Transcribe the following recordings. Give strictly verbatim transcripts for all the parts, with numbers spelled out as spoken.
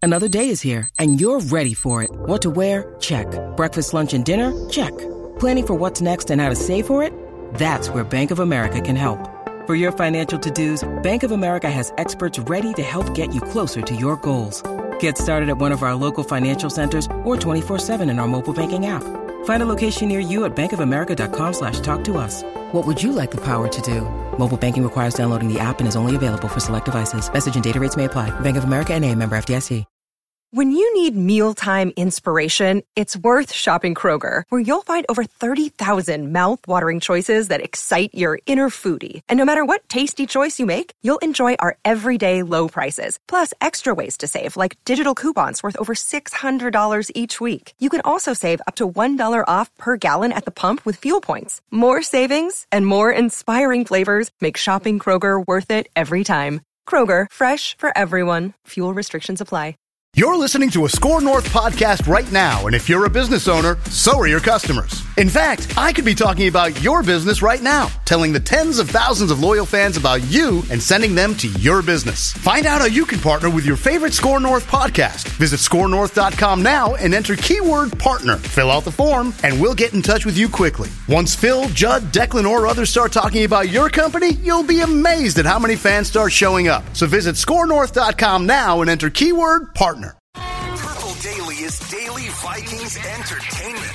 Another day is here, and you're ready for it. What to wear? Check. Breakfast, lunch, and dinner? Check. Planning for what's next and how to save for it? That's where Bank of America can help. For your financial to-dos, Bank of America has experts ready to help get you closer to your goals. Get started at one of our local financial centers or twenty-four seven in our mobile banking app. Find a location near you at bankofamerica.com slash talk to us. What would you like the power to do? Mobile banking requires downloading the app and is only available for select devices. Message and data rates may apply. Bank of America N A, member F D I C. When you need mealtime inspiration, it's worth shopping Kroger, where you'll find over thirty thousand mouth-watering choices that excite your inner foodie. And no matter what tasty choice you make, you'll enjoy our everyday low prices, plus extra ways to save, like digital coupons worth over six hundred dollars each week. You can also save up to one dollar off per gallon at the pump with fuel points. More savings and more inspiring flavors make shopping Kroger worth it every time. Kroger, fresh for everyone. Fuel restrictions apply. You're listening to a Score North podcast right now, and if you're a business owner, so are your customers. In fact, I could be talking about your business right now, telling the tens of thousands of loyal fans about you and sending them to your business. Find out how you can partner with your favorite Score North podcast. Visit score north dot com now and enter keyword partner. Fill out the form, and we'll get in touch with you quickly. Once Phil, Judd, Declan, or others start talking about your company, you'll be amazed at how many fans start showing up. So visit score north dot com now and enter keyword partner. Purple Daily is daily Vikings entertainment.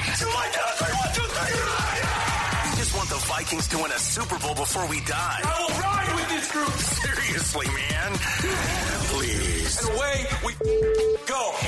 We just want the Vikings to win a Super Bowl before we die. I will ride with this group. Seriously, man. Please. And away we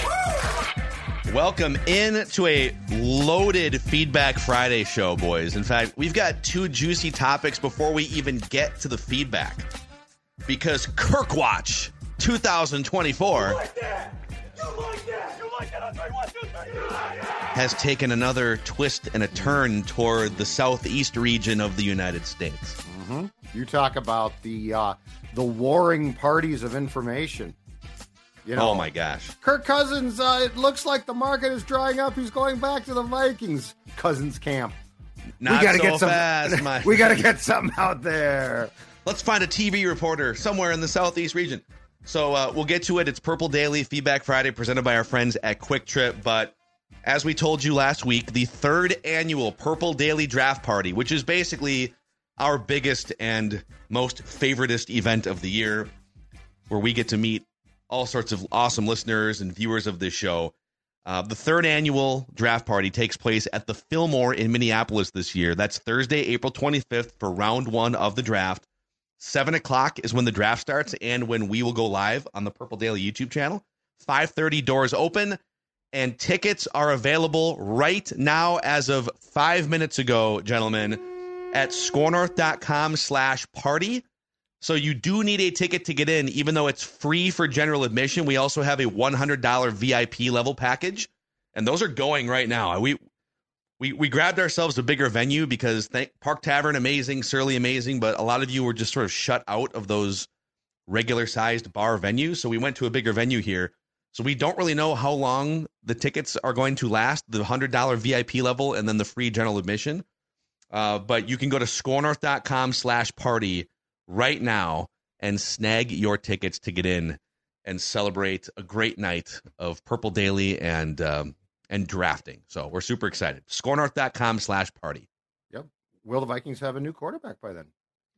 go. Welcome in to a loaded Feedback Friday show, boys. In fact, we've got two juicy topics before we even get to the feedback. Because Kirkwatch twenty twenty-four You like that? You like that? You like that? I'll tell you what, two, three. has taken another twist and a turn toward the southeast region of the United States. Mm-hmm. You talk about the uh, the warring parties of information. You know, oh my gosh. Kirk Cousins, uh, it looks like the market is drying up. He's going back to the Vikings. Cousins camp. Not we gotta so get some, fast, my We got to get something out there. Let's find a T V reporter somewhere in the southeast region. So uh, we'll get to it. It's Purple Daily Feedback Friday presented by our friends at Quick Trip. But as we told you last week, the third annual Purple Daily Draft Party, which is basically our biggest and most favoritist event of the year, where we get to meet all sorts of awesome listeners and viewers of this show. Uh, the third annual draft party takes place at the Fillmore in Minneapolis this year. That's Thursday, April twenty-fifth for round one of the draft. seven o'clock is when the draft starts and when we will go live on the Purple Daily YouTube channel. five thirty doors open, and tickets are available right now as of five minutes ago, gentlemen, at scorenorth.com slash party. So you do need a ticket to get in, even though it's free for general admission. We also have a one hundred dollars V I P level package, and those are going right now. We we we grabbed ourselves a bigger venue because thank, Park Tavern, amazing, Surly, amazing, but a lot of you were just sort of shut out of those regular-sized bar venues, so we went to a bigger venue here. So we don't really know how long the tickets are going to last, the one hundred dollars V I P level and then the free general admission. Uh, but you can go to scorenorth.com slash party right now and snag your tickets to get in and celebrate a great night of Purple Daily and um, and drafting. So we're super excited. Scorenorth.com slash party. Yep. Will the Vikings have a new quarterback by then?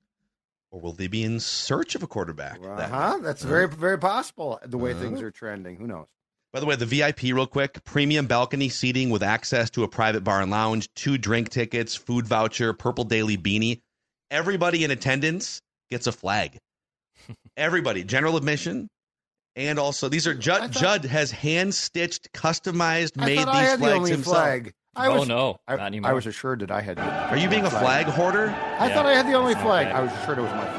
Or will they be in search of a quarterback? Uh-huh. That That's uh, very, very possible, the way uh, things are trending. Who knows? By the way, the V I P, real quick, premium balcony seating with access to a private bar and lounge, two drink tickets, food voucher, Purple Daily beanie. Everybody in attendance gets a flag. Everybody, general admission, and also these are Judd. Thought, Judd has hand-stitched, customized, I made these I had flags the only himself. Flag. I oh was, no, I, not anymore. I was assured that I had. The, are you being a flag, flag hoarder? I yeah, thought I had the only flag. I was assured it was my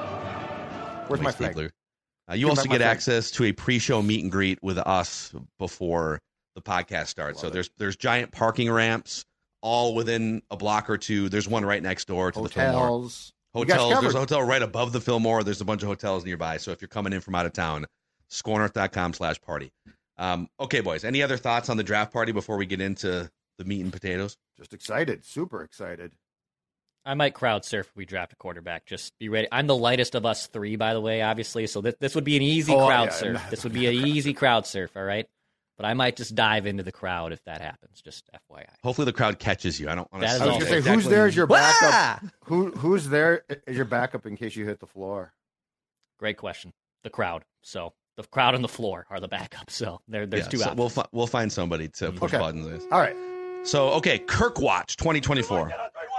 flag. Where's my flag? Stapler. Uh, you also get access to a pre-show meet and greet with us before the podcast starts. Love so there's it. there's giant parking ramps all within a block or two. There's one right next door to hotels. the Fillmore. Hotels. There's a hotel right above the Fillmore. There's a bunch of hotels nearby. So if you're coming in from out of town, scorenorth.com slash party. Um, okay, boys. Any other thoughts on the draft party before we get into the meat and potatoes? Just excited. Super excited. I might crowd surf if we draft a quarterback. Just be ready. I'm the lightest of us three, by the way, obviously. So this, this would be an easy oh, crowd yeah, surf. no. This would be an easy crowd surf, all right? But I might just dive into the crowd if that happens. Just F Y I. Hopefully the crowd catches you. I don't want to. That is I was all. going to say, Exactly. who's there as your backup? Ah! Who Who's there as your backup in case you hit the floor? Great question. The crowd. So the crowd and the floor are the backups. So there, there's Yeah, two so options. we'll fi- we'll find somebody to push Okay. buttons. All right. So okay, Kirk Watch twenty twenty-four.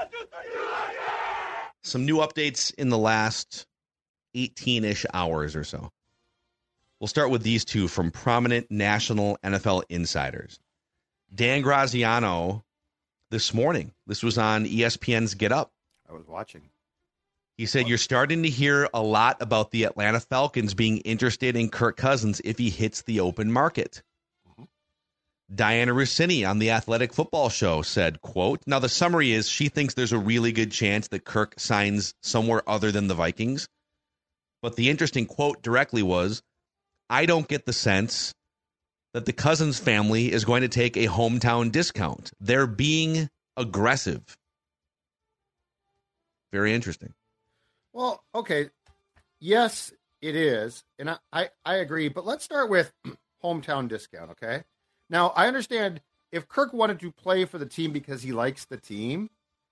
Some new updates in the last eighteen-ish hours or so. We'll start with these two from prominent national N F L insiders. Dan Graziano this morning, this was on E S P N's Get Up. I was watching. He said, you're starting to hear a lot about the Atlanta Falcons being interested in Kirk Cousins if he hits the open market. Mm-hmm. Diana Rossini on the Athletic Football Show said, quote, now the summary is she thinks there's a really good chance that Kirk signs somewhere other than the Vikings. But the interesting quote directly was, I don't get the sense that the Cousins family is going to take a hometown discount. They're being aggressive. Very interesting. Well, okay. Yes, it is. And I, I, I agree. But let's start with hometown discount, okay? Now, I understand if Kirk wanted to play for the team because he likes the team,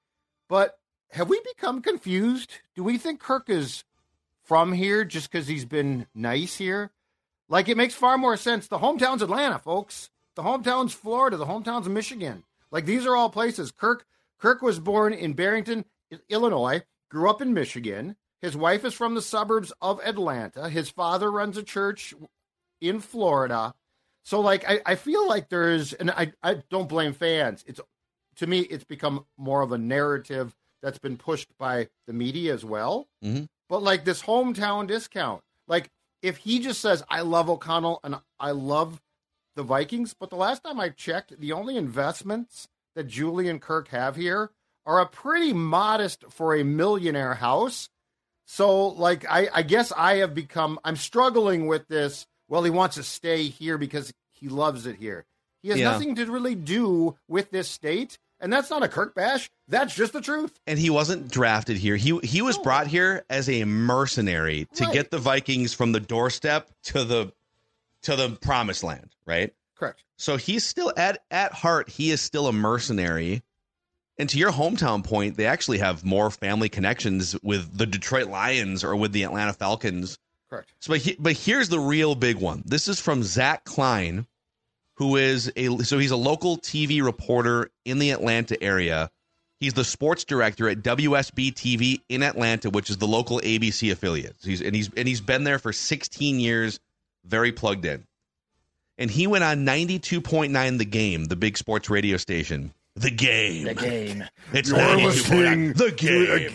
but have we become confused? Do we think Kirk is from here just because he's been nice here? Like, it makes far more sense. The hometown's Atlanta, folks. The hometown's Florida. The hometown's Michigan. Like, these are all places. Kirk Kirk was born in Barrington, Illinois, grew up in Michigan. His wife is from the suburbs of Atlanta. His father runs a church in Florida. So, like, I, I feel like there's, and I, I don't blame fans. It's, to me, it's become more of a narrative that's been pushed by the media as well. Mm-hmm. But, like, this hometown discount, like, if he just says, I love O'Connell and I love the Vikings, but the last time I checked, the only investments that Julie and Kirk have here are a pretty modest for a millionaire house. So, like, I, I guess I have become, I'm struggling with this. Well, he wants to stay here because he loves it here. He has Yeah. nothing to really do with this state. And that's not a Kirk bash. That's just the truth. And he wasn't drafted here. He he was No. brought here as a mercenary to Right. get the Vikings from the doorstep to the to the promised land, right? Correct. So he's still at at heart, he is still a mercenary. And to your hometown point, they actually have more family connections with the Detroit Lions or with the Atlanta Falcons. Correct. So, but, he, but here's the real big one. This is from Zach Klein, who is a so he's a local T V reporter in the Atlanta area. He's the sports director at W S B T V in Atlanta, which is the local A B C affiliate. He's and he's and he's been there for sixteen years, very plugged in. And he went on ninety-two point nine The Game, the big sports radio station. The Game. The Game. It's You're ninety-two point nine. listening The to Game.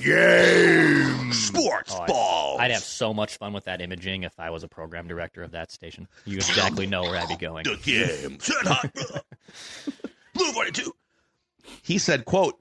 the game. Sports Oh, I'd- balls. I'd have so much fun with that imaging if I was a program director of that station. You exactly know where I'd be going. The Game. Shut up. Blue forty-two. He said, quote,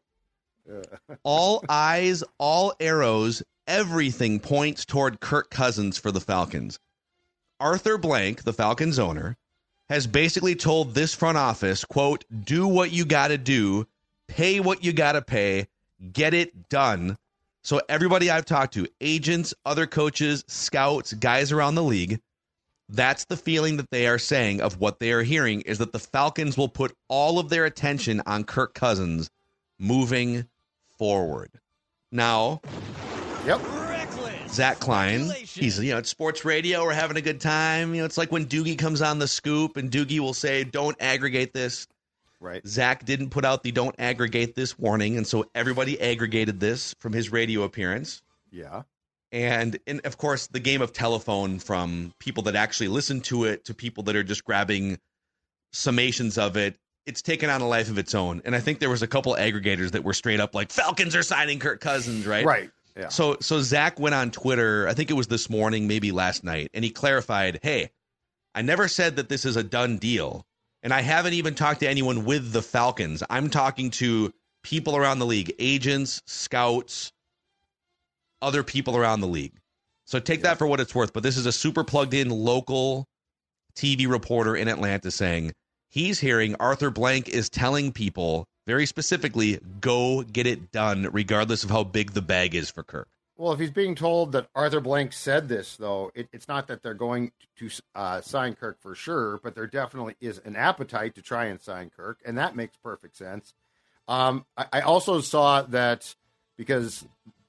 all eyes, all arrows, everything points toward Kirk Cousins for the Falcons. Arthur Blank, the Falcons owner, has basically told this front office, quote, do what you got to do, pay what you got to pay, get it done. So everybody I've talked to, agents, other coaches, scouts, guys around the league, that's the feeling that they are saying of what they are hearing is that the Falcons will put all of their attention on Kirk Cousins moving forward. Now, Yep. Zach Klein, he's, you know, it's sports radio. We're having a good time. You know, it's like when Doogie comes on the scoop and Doogie will say, don't aggregate this. Right. Zach didn't put out the don't aggregate this warning. And so everybody aggregated this from his radio appearance. Yeah. And, and of course, the game of telephone from people that actually listen to it to people that are just grabbing summations of it. It's taken on a life of its own. And I think there was a couple aggregators that were straight up like, Falcons are signing Kirk Cousins, right? Right. Yeah. So so Zach went on Twitter, I think it was this morning, maybe last night, and he clarified, hey, I never said that this is a done deal. And I haven't even talked to anyone with the Falcons. I'm talking to people around the league, agents, scouts, other people around the league. So take that for what it's worth. But this is a super plugged in local T V reporter in Atlanta saying he's hearing Arthur Blank is telling people very specifically, go get it done, regardless of how big the bag is for Kirk. Well, if he's being told that Arthur Blank said this, though, it, it's not that they're going to uh, sign Kirk for sure, but there definitely is an appetite to try and sign Kirk, and that makes perfect sense. Um, I, I also saw that because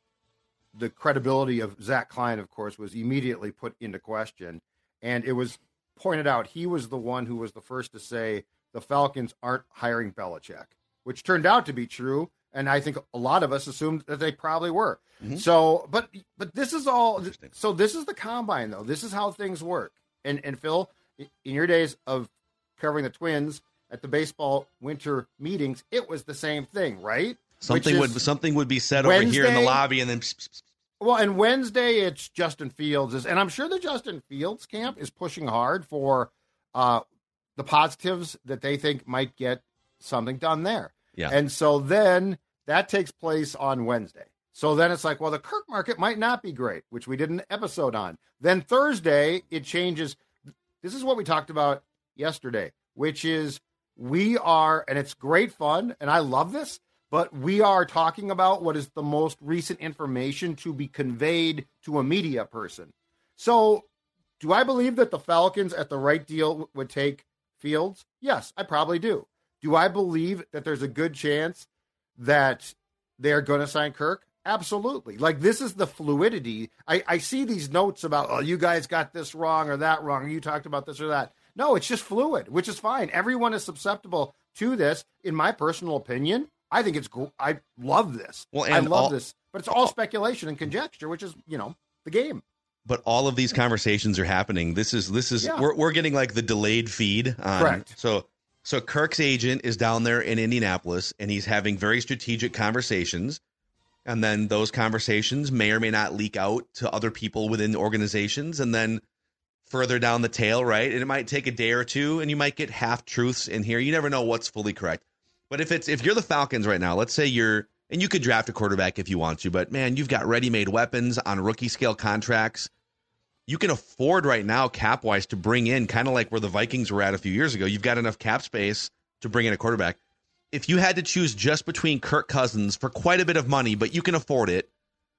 the credibility of Zach Klein, of course, was immediately put into question, and it was pointed out he was the one who was the first to say the Falcons aren't hiring Belichick, which turned out to be true. And I think a lot of us assumed that they probably were. Mm-hmm. So, but but this is all. So this is the combine, though. This is how things work. And and Phil, in your days of covering the Twins at the baseball winter meetings, it was the same thing, right? Something would something would be said Wednesday, over here in the lobby, and then. Pss, pss, pss. Well, and Wednesday it's Justin Fields, and I'm sure the Justin Fields camp is pushing hard for uh, the positives that they think might get something done there. Yeah. And so then that takes place on Wednesday. So then it's like, well, the Kirk market might not be great, which we did an episode on. Then Thursday, it changes. This is what we talked about yesterday, which is we are, and it's great fun, and I love this, but we are talking about what is the most recent information to be conveyed to a media person. So do I believe that the Falcons at the right deal would take Fields? Yes, I probably do. Do I believe that there's a good chance that they're going to sign Kirk? Absolutely. Like, this is the fluidity. I, I see these notes about, oh, you guys got this wrong or that wrong, or you talked about this or that. No, it's just fluid, which is fine. Everyone is susceptible to this. In my personal opinion, I think it's cool. I love this. Well, I love all, this. But it's all speculation and conjecture, which is, you know, the game. But all of these conversations are happening. This is, this is, yeah. we're, we're getting like the delayed feed. On, Correct. So, So Kirk's agent is down there in Indianapolis, and he's having very strategic conversations. And then those conversations may or may not leak out to other people within organizations. And then further down the tail, right, and it might take a day or two, and you might get half-truths in here. You never know what's fully correct. But if it's if you're the Falcons right now, let's say you're – and you could draft a quarterback if you want to, but, man, you've got ready-made weapons on rookie-scale contracts. You can afford right now, cap-wise, to bring in kind of like where the Vikings were at a few years ago. You've got enough cap space to bring in a quarterback. If you had to choose just between Kirk Cousins for quite a bit of money, but you can afford it,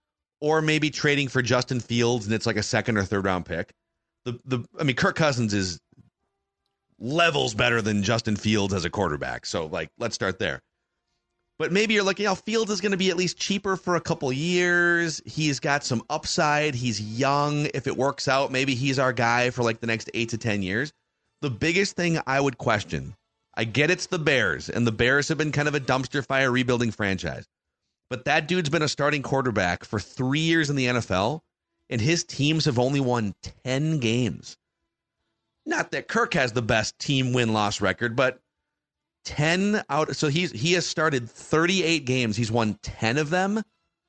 or maybe trading for Justin Fields and it's like a second or third round pick, the the I mean, Kirk Cousins is levels better than Justin Fields as a quarterback. So, like, let's start there. But maybe you're looking, you know, Fields is going to be at least cheaper for a couple years. He's got some upside. He's young. If it works out, maybe he's our guy for like the next eight to ten years. The biggest thing I would question, I get it's the Bears, and the Bears have been kind of a dumpster fire rebuilding franchise. But that dude's been a starting quarterback for three years in the N F L, and his teams have only won ten games. Not that Kirk has the best team win-loss record, but ten out. So he's he has started thirty-eight games. He's won ten of them.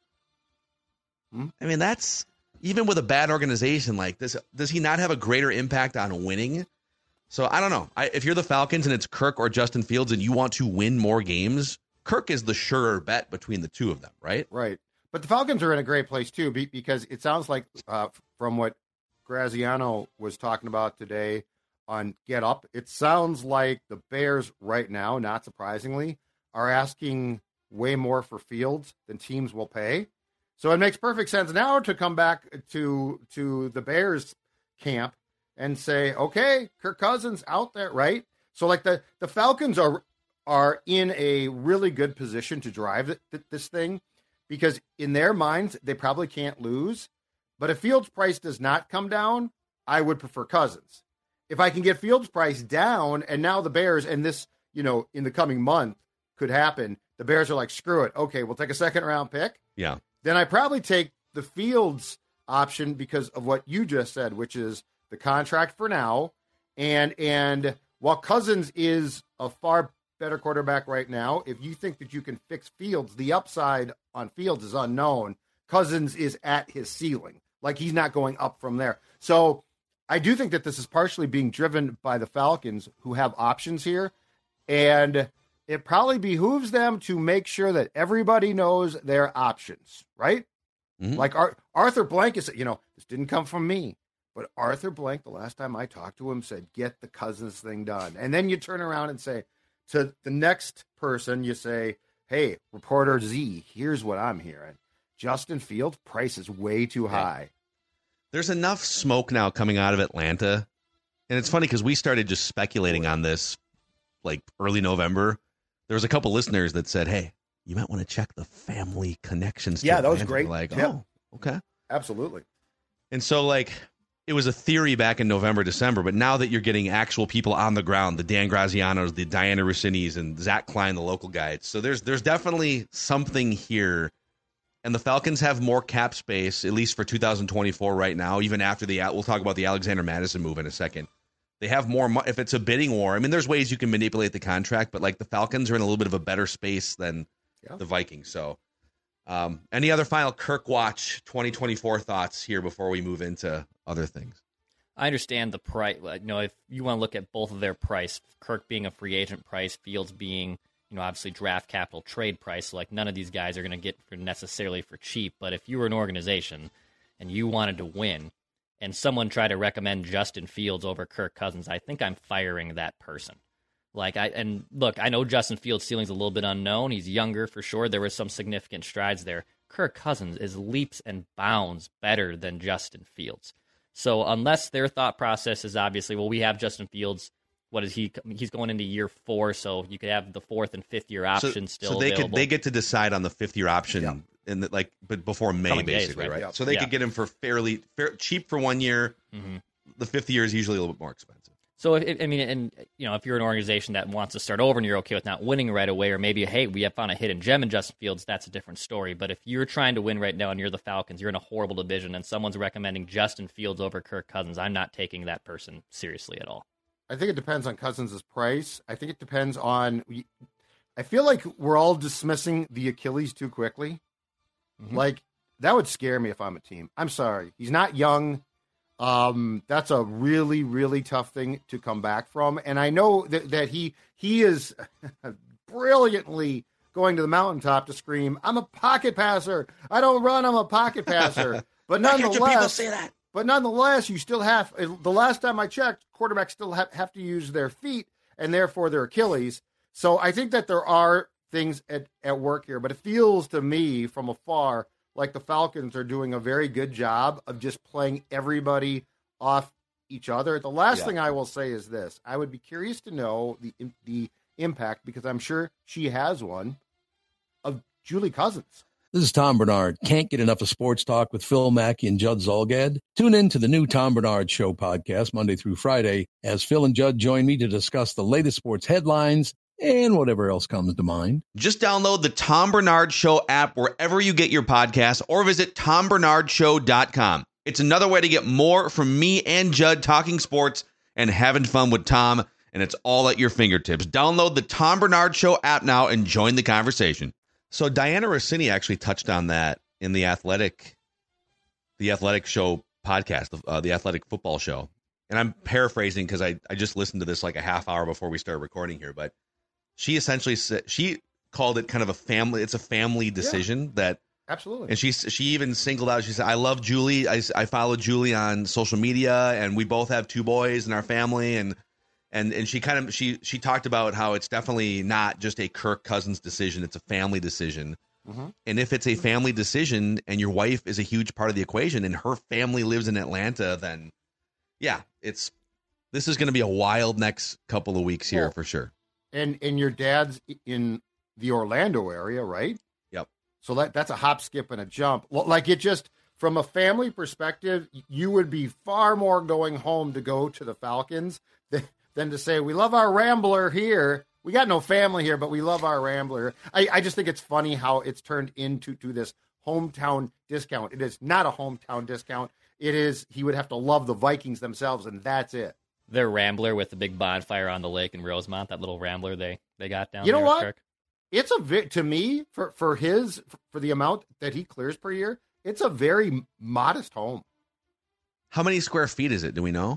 Hmm? I mean, that's even with a bad organization like this. Does he not have a greater impact on winning? So I don't know. I, if you're the Falcons and it's Kirk or Justin Fields and you want to win more games, Kirk is the surer bet between the two of them, right? Right. But the Falcons are in a great place, too, because it sounds like uh, from what Graziano was talking about today on Get Up, it sounds like the Bears right now, not surprisingly, are asking way more for Fields than teams will pay. So it makes perfect sense now to come back to to the Bears camp and say, okay, Kirk Cousins out there, right? So like the, the Falcons are are in a really good position to drive th- th- this thing because in their minds, they probably can't lose. But if Fields' price does not come down, I would prefer Cousins. If I can get Fields' price down, and now the Bears, and this, you know, in the coming month could happen, the Bears are like, screw it. Okay, we'll take a second round pick. Yeah. Then I probably take the Fields option because of what you just said, which is the contract for now. And and while Cousins is a far better quarterback right now, if you think that you can fix Fields, the upside on Fields is unknown. Cousins is at his ceiling. Like, he's not going up from there. So I do think that this is partially being driven by the Falcons, who have options here. And it probably behooves them to make sure that everybody knows their options, right? Mm-hmm. Like Ar- Arthur Blank is, you know, this didn't come from me. But Arthur Blank, the last time I talked to him, said, get the Cousins thing done. And then you turn around and say, to the next person, you say, hey, reporter Z, here's what I'm hearing. Justin Fields' price is way too high. There's enough smoke now coming out of Atlanta. And it's funny because we started just speculating on this like early November. There was a couple listeners that said, hey, you might want to check the family connections. To yeah, that was Atlanta. great. We're like, yep. oh, okay. Absolutely. And so, like, it was a theory back in November, December, but now that you're getting actual people on the ground, the Dan Grazianos, the Diana Rossinis, and Zach Klein, the local guys. So there's there's definitely something here. And the Falcons have more cap space, at least for two thousand twenty-four right now, even after the, we'll talk about the Alexander Madison move in a second. They have more, if it's a bidding war, I mean, there's ways you can manipulate the contract, but like the Falcons are in a little bit of a better space than yeah. the Vikings. So um, any other final Kirk Watch twenty twenty-four thoughts here before we move into other things? I understand the price. You know, if you want to look at both of their price, Kirk being a free agent price, Fields being, you know, obviously draft capital trade price. Like none of these guys are going to get for necessarily for cheap. But if you were an organization and you wanted to win, and someone tried to recommend Justin Fields over Kirk Cousins, I think I'm firing that person. Like I and look, I know Justin Fields' ceiling's a little bit unknown. He's younger for sure. There was some significant strides there. Kirk Cousins is leaps and bounds better than Justin Fields. So unless their thought process is obviously, well, we have Justin Fields. What is he? He's going into year four, so you could have the fourth and fifth year option so, still. So they available. could they get to decide on the fifth year option yeah. in the, like, but before May, Coming basically, days, right? right? Yeah. So they yeah. could get him for fairly fair, cheap for one year. Mm-hmm. The fifth year is usually a little bit more expensive. So if, I mean, and you know, if you're an organization that wants to start over and you're okay with not winning right away, or maybe hey, we have found a hidden gem in Justin Fields, that's a different story. But if you're trying to win right now and you're the Falcons, you're in a horrible division, and someone's recommending Justin Fields over Kirk Cousins, I'm not taking that person seriously at all. I think it depends on Cousins' price. I think it depends on. I feel like we're all dismissing the Achilles too quickly. Mm-hmm. Like that would scare me if I'm a team. I'm sorry, he's not young. Um, that's a really, really tough thing to come back from. And I know that, that he he is brilliantly going to the mountaintop to scream, "I'm a pocket passer. I don't run. I'm a pocket passer." But nonetheless, people say that? But nonetheless, you still have. The last time I checked, quarterbacks still have, have to use their feet and therefore their Achilles. So I think that there are things at, at work here. But it feels to me from afar like the Falcons are doing a very good job of just playing everybody off each other. The last yeah. thing I will say is this. I would be curious to know the the impact, because I'm sure she has one, of Julie Cousins. This is Tom Bernard. Can't get enough of sports talk with Phil Mackey and Judd Zolgad? Tune in to the new Tom Bernard Show podcast Monday through Friday as Phil and Judd join me to discuss the latest sports headlines and whatever else comes to mind. Just download the Tom Bernard Show app wherever you get your podcasts, or visit tom bernard show dot com. It's another way to get more from me and Judd talking sports and having fun with Tom, and it's all at your fingertips. Download the Tom Bernard Show app now and join the conversation. So Diana Rossini actually touched on that in the Athletic, the Athletic Show podcast, uh, the Athletic Football Show. And I'm paraphrasing because I, I just listened to this like a half hour before we started recording here. But she essentially said, she called it kind of a family. It's a family decision yeah, that absolutely. And she she even singled out. She said, "I love Julie. I, I follow Julie on social media, and we both have two boys in our family." And And and she kind of she she talked about how it's definitely not just a Kirk Cousins decision; it's a family decision. Mm-hmm. And if it's a family decision, and your wife is a huge part of the equation, and her family lives in Atlanta, then yeah, it's this is going to be a wild next couple of weeks here well, for sure. And and your dad's in the Orlando area, right? Yep. So that that's a hop, skip, and a jump. Well, like it just from a family perspective, you would be far more going home to go to the Falcons than. than to say, we love our Rambler here. We got no family here, but we love our Rambler. I, I just think it's funny how it's turned into to this hometown discount. It is not a hometown discount. It is, he would have to love the Vikings themselves, and that's it. Their Rambler with the big bonfire on the lake in Rosemont, that little Rambler they, they got down you there. You know what? Kirk. It's a bit, to me, for, for his, for the amount that he clears per year, it's a very modest home. How many square feet is it? Do we know?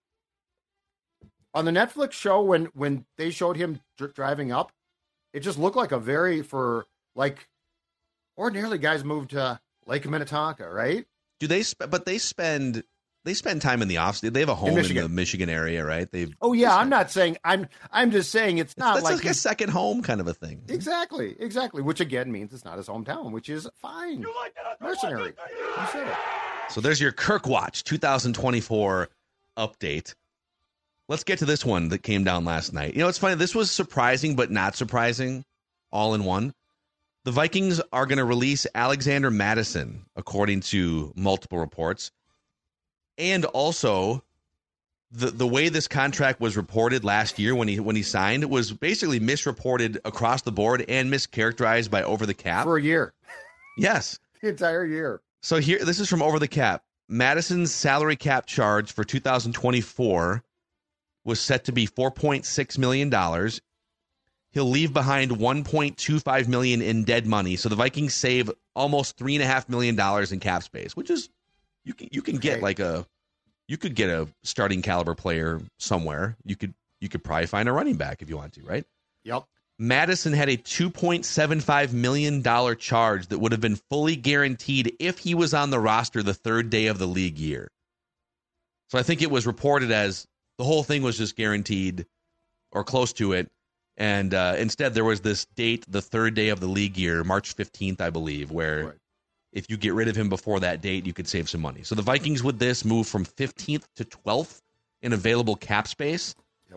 On the Netflix show, when when they showed him dr- driving up, it just looked like a very, for, like, ordinarily guys move to Lake Minnetonka, right? Do they, sp- but they spend, they spend time in the offseason. They have a home in, in the Michigan area, right? They. Oh yeah, I'm not saying I'm. I'm just saying it's not it's, like, like a second home kind of a thing. Exactly, exactly. Which again means it's not his hometown, which is fine. You like that? Mercenary. You said it. So there's your Kirk Watch twenty twenty-four update. Let's get to this one that came down last night. You know, it's funny. This was surprising, but not surprising, all in one. The Vikings are going to release Alexander Mattison, according to multiple reports. And also, the the way this contract was reported last year when he when he signed was basically misreported across the board and mischaracterized by Over the Cap. For a year. Yes. The entire year. So here, this is from Over the Cap. Madison's salary cap charge for two thousand twenty-four was set to be four point six million dollars. He'll leave behind one point two five million dollars in dead money. So the Vikings save almost three point five million dollars in cap space, which is, you can you can get okay. like a, you could get a starting caliber player somewhere. You could you could probably find a running back if you want to, right? Yep. Madison had a two point seven five million dollars charge that would have been fully guaranteed if he was on the roster the third day of the league year. So I think it was reported as the whole thing was just guaranteed or close to it. And uh, instead there was this date, the third day of the league year, March fifteenth, I believe, where right. if you get rid of him before that date, you could save some money. So the Vikings with this move from fifteenth to twelfth in available cap space.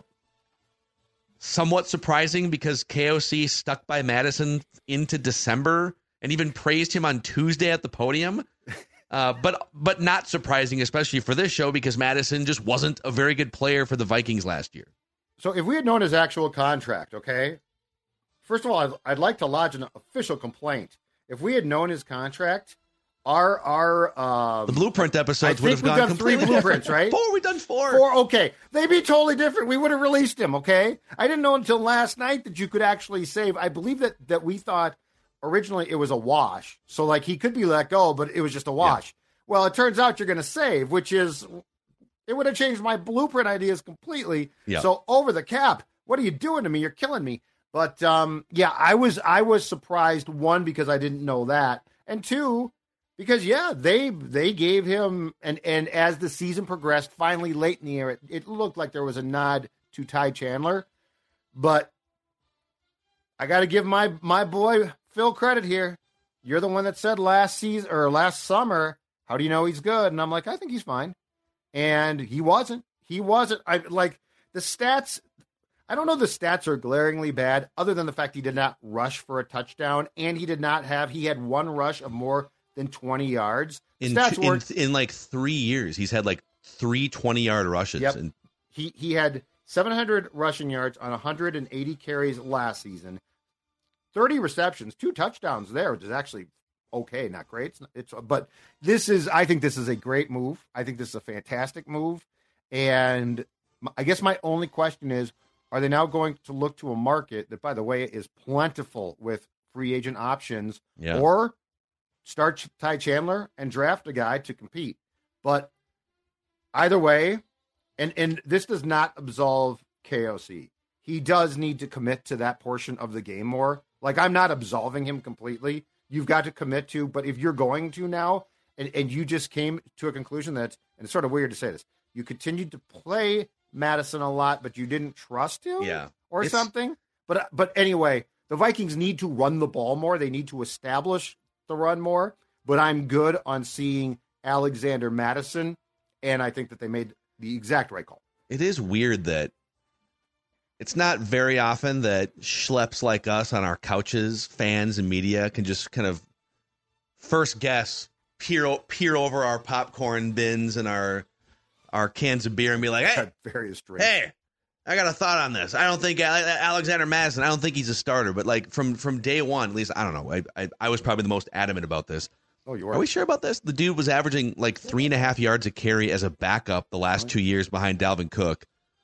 Somewhat surprising because K O C stuck by Madison into December and even praised him on Tuesday at the podium. Uh, but but not surprising, especially for this show, because Madison just wasn't a very good player for the Vikings last year. So if we had known his actual contract, okay, first of all, I'd, I'd like to lodge an official complaint. If we had known his contract, our our um, the blueprint episodes I would have think gone we've done three blueprints, right? Four, we've done four. Four, okay. They'd be totally different. We would have released him, okay? I didn't know until last night that you could actually save. I believe that, that we thought originally it was a wash. So, like, he could be let go, but it was just a wash. Yeah. Well, it turns out you're going to save, which is, it would have changed my blueprint ideas completely. Yeah. So, Over the Cap, what are you doing to me? You're killing me. But, um, yeah, I was I was surprised, one, because I didn't know that, and two, because, yeah, they they gave him, and, and as the season progressed, finally late in the year, it, it looked like there was a nod to Ty Chandler. But I got to give my, my boy Phil credit here. You're the one that said last season or last summer, how do you know he's good? And I'm like, I think he's fine. And he wasn't. He wasn't. I like the stats. I don't know the stats are glaringly bad other than the fact he did not rush for a touchdown, and he did not have, he had one rush of more than twenty yards. In, Stats in, were, in like three years, he's had like three twenty-yard rushes. Yep. And he he had seven hundred rushing yards on one hundred eighty carries last season, thirty receptions, two touchdowns there, which is actually okay, not great. It's, it's but this is, I think this is a great move. I think this is a fantastic move. And I guess my only question is, are they now going to look to a market that, by the way, is plentiful with free agent options, yeah. or start Ty Chandler and draft a guy to compete? But either way, and, and this does not absolve K O C. He does need to commit to that portion of the game more. Like, I'm not absolving him completely. You've got to commit to, but if you're going to now, and, and you just came to a conclusion that, and it's sort of weird to say this, you continued to play Madison a lot, but you didn't trust him, yeah. or it's... something. But but anyway, the Vikings need to run the ball more. They need to establish the run more. But I'm good on seeing Alexander Mattison, and I think that they made the exact right call. It is weird that it's not very often that schleps like us on our couches, fans and media, can just kind of first guess, peer peer over our popcorn bins and our our cans of beer and be like, hey, various drinks. hey, I got a thought on this. I don't think Alexander Mattison, I don't think he's a starter, but like from, from day one, at least, I don't know. I, I, I was probably the most adamant about this. Oh, you are? Are we sure about this? The dude was averaging like three and a half yards a carry as a backup the last two years behind Dalvin Cook.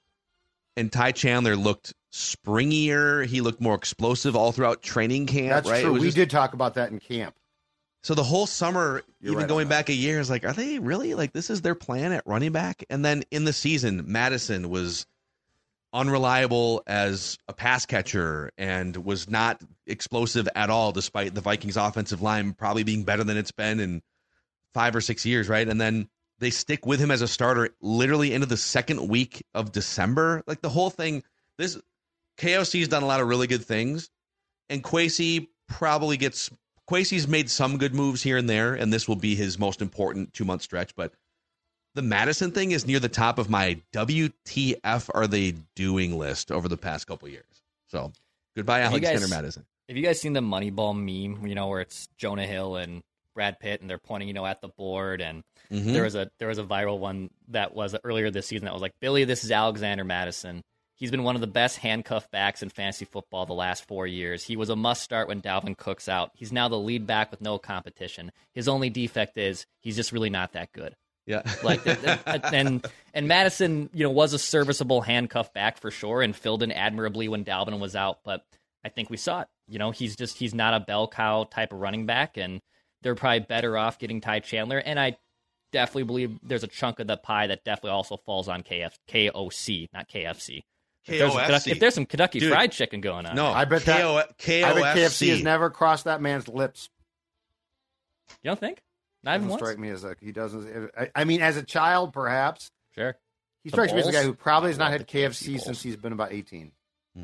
And Ty Chandler looked springier. He looked more explosive all throughout training camp. That's right? true. We just... did talk about that in camp. So the whole summer, You're even right going back a year, is like, are they really, like, this is their plan at running back? And then in the season, Madison was unreliable as a pass catcher and was not explosive at all, despite the Vikings offensive line probably being better than it's been in five or six years, right? And then they stick with him as a starter literally into the second week of December. Like the whole thing, this K O C's done a lot of really good things, and Kwesi probably gets Kwesi's made some good moves here and there, and this will be his most important two month stretch. But the Madison thing is near the top of my W T F are they doing list over the past couple years. So goodbye, Have Alexander guys, Madison. Have you guys seen the Moneyball meme? You know, where it's Jonah Hill and Brad Pitt, and they're pointing, you know, at the board, and mm-hmm. there was a there was a viral one that was earlier this season that was like, Billy, this is Alexander Madison. He's been one of the best handcuff backs in fantasy football the last four years. He was a must start when Dalvin Cook's out. He's now the lead back with no competition. His only defect is he's just really not that good. Yeah, like and and Madison, you know, was a serviceable handcuff back for sure, and filled in admirably when Dalvin was out. But I think we saw it. You know, he's just he's not a bell cow type of running back, and they're probably better off getting Ty Chandler. And I definitely believe there's a chunk of the pie that definitely also falls on K F, K O C, not K F C. If there's, Kentucky, if there's some Kentucky Dude, Fried Chicken going on. No, I bet K O, that K O F C. I bet K F C has never crossed that man's lips. You don't think? Not even doesn't once? strike me as a he doesn't. I, I mean, as a child, perhaps. Sure. He The strikes me as a Bulls? guy who probably has I not love had the K F C Bulls. since he's been about eighteen. Hmm.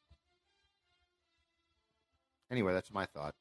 Anyway, that's my thought.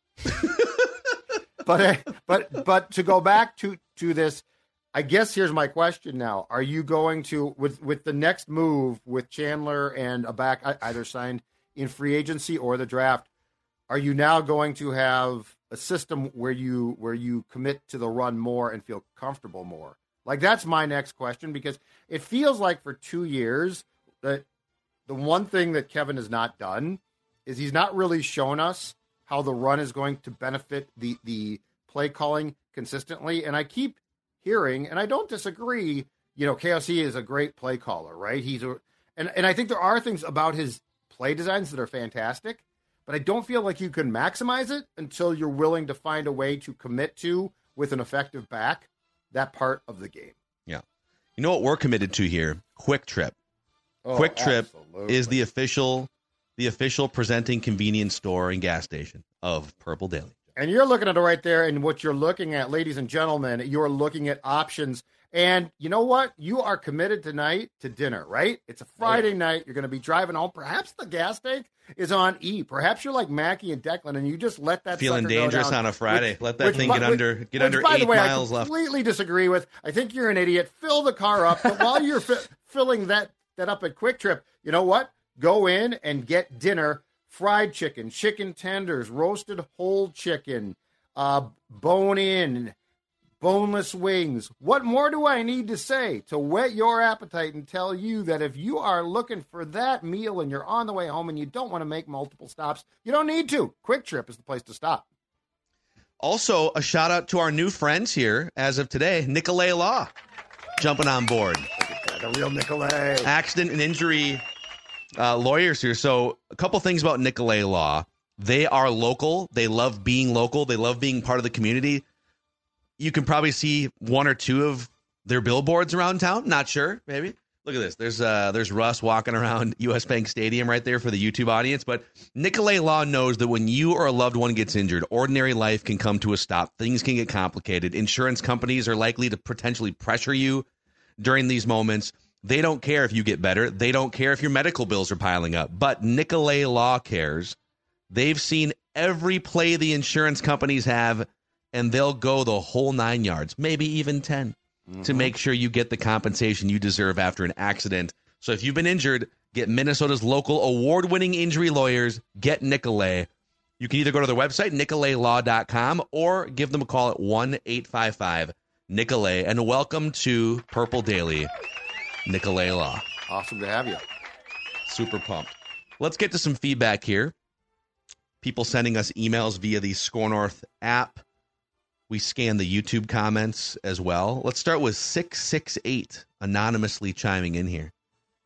but uh, but but to go back to to this, I guess here's my question now: are you going to with with the next move with Chandler and a back either signed in free agency or the draft? Are you now going to have a system where you where you commit to the run more and feel comfortable more? Like, that's my next question, because it feels like for two years that the one thing that Kevin has not done is he's not really shown us how the run is going to benefit the the play calling consistently. And I keep hearing, and I don't disagree, you know, K O C is a great play caller, right? He's a, and, and I think there are things about his play designs that are fantastic, but I don't feel like you can maximize it until you're willing to find a way to commit to, with an effective back, that part of the game. Yeah. You know what we're committed to here? Quick Trip. Oh, Quick Trip absolutely. is the official the official presenting convenience store and gas station of Purple Daily. And you're looking at it right there, and what you're looking at, ladies and gentlemen, you're looking at options. And you know what? You are committed tonight to dinner, right? It's a Friday yeah. night. You're going to be driving home. Perhaps the gas tank is on E. Perhaps you're like Mackie and Declan, and you just let that feeling sucker dangerous go down, on a Friday. which, let that which, thing which, get under get which, under by eight the way, miles I left. completely disagree with. I think you're an idiot. Fill the car up, but while you're fi- filling that that up at Quick Trip, you know what? Go in and get dinner: fried chicken, chicken tenders, roasted whole chicken, uh, bone in, boneless wings. What more do I need to say to whet your appetite and tell you that if you are looking for that meal and you're on the way home and you don't want to make multiple stops, you don't need to. Quick Trip is the place to stop. Also, a shout out to our new friends here as of today, Nicolay Law, jumping on board. The real Nicolay. Accident and injury uh, lawyers here. So a couple things about Nicolay Law. They are local. They love being local. They love being part of the community. You can probably see one or two of their billboards around town. Not sure, maybe. Look at this. There's uh, there's Russ walking around U S Bank Stadium right there for the YouTube audience. But Nicolay Law knows that when you or a loved one gets injured, ordinary life can come to a stop. Things can get complicated. Insurance companies are likely to potentially pressure you during these moments. They don't care if you get better. They don't care if your medical bills are piling up. But Nicolay Law cares. They've seen every play the insurance companies have, and they'll go the whole nine yards, maybe even ten, mm-hmm. to make sure you get the compensation you deserve after an accident. So if you've been injured, get Minnesota's local award-winning injury lawyers. Get Nicolay. You can either go to their website, nicolay law dot com, or give them a call at one eight five five Nicolay. And welcome to Purple Daily, Nicolay Law. Awesome to have you. Super pumped. Let's get to some feedback here. People sending us emails via the Score North app. We scan the YouTube comments as well. Let's start with six six eight, anonymously chiming in here.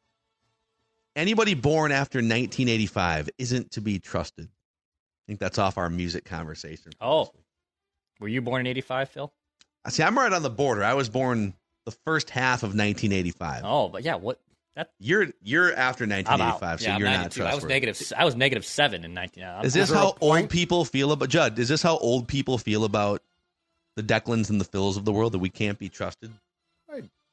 Anybody born after nineteen eighty-five isn't to be trusted. I think that's off our music conversation. Oh, were you born in eighty-five, Phil? See, I'm right on the border. I was born the first half of nineteen eighty-five. Oh, but yeah, what? That You're you're after nineteen eighty-five, so yeah, you're not trustworthy. I was negative. I was negative seven in nineteen. I'm, is this how old people feel about Judd? Is this how old people feel about the Declans and the Phils of the world, that we can't be trusted?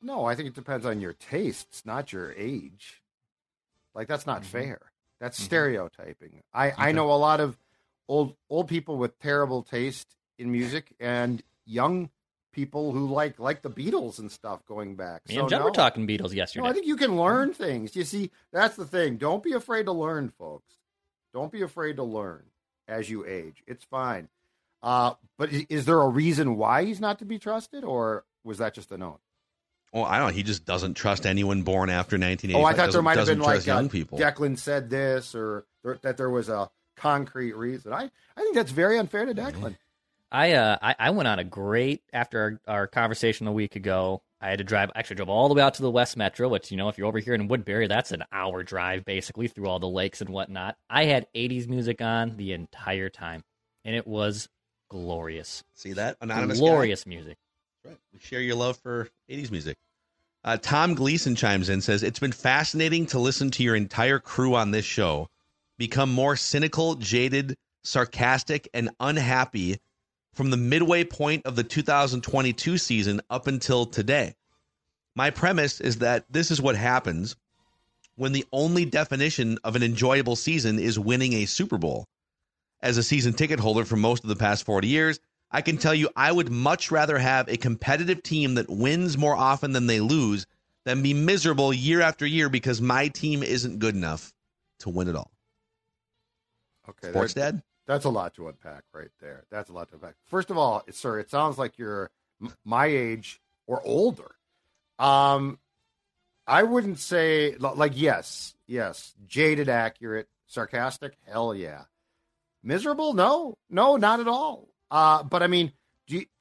No, I think it depends on your tastes, not your age. Like, that's not mm-hmm. fair. That's mm-hmm. stereotyping. I, okay. I know a lot of old old people with terrible taste in music and young people who like like the Beatles and stuff going back. Me so and Jen no, were talking Beatles yesterday. No, I think you can learn things. You see, that's the thing. Don't be afraid to learn, folks. Don't be afraid to learn as you age. It's fine. Uh, but is, is there a reason why he's not to be trusted, or was that just a note? Well, I don't know. He just doesn't trust anyone born after nineteen eighty-five. Oh, I thought there might have been like young uh, people. Declan said this, or there, that there was a concrete reason. I, I think that's very unfair to Declan. I uh I, I went on a great after our, our conversation a week ago. I had to drive. Actually, drove all the way out to the West Metro, which, you know, if you're over here in Woodbury, that's an hour drive basically through all the lakes and whatnot. I had eighties music on the entire time, and it was glorious. See that? Anonymous glorious guy. Music. Right. We share your love for eighties music. Uh, Tom Gleason chimes in, says, it's been fascinating to listen to your entire crew on this show become more cynical, jaded, sarcastic, and unhappy from the midway point of the two thousand twenty-two season up until today. My premise is that this is what happens when the only definition of an enjoyable season is winning a Super Bowl. As a season ticket holder for most of the past forty years, I can tell you I would much rather have a competitive team that wins more often than they lose than be miserable year after year because my team isn't good enough to win it all. Okay, Sports that, Dad? That's a lot to unpack right there. That's a lot to unpack. First of all, sir, it sounds like you're m- my age or older. Um, I wouldn't say, like, yes, yes, jaded, accurate, sarcastic, hell yeah. Miserable? No, no, not at all. Uh, but I mean, do you,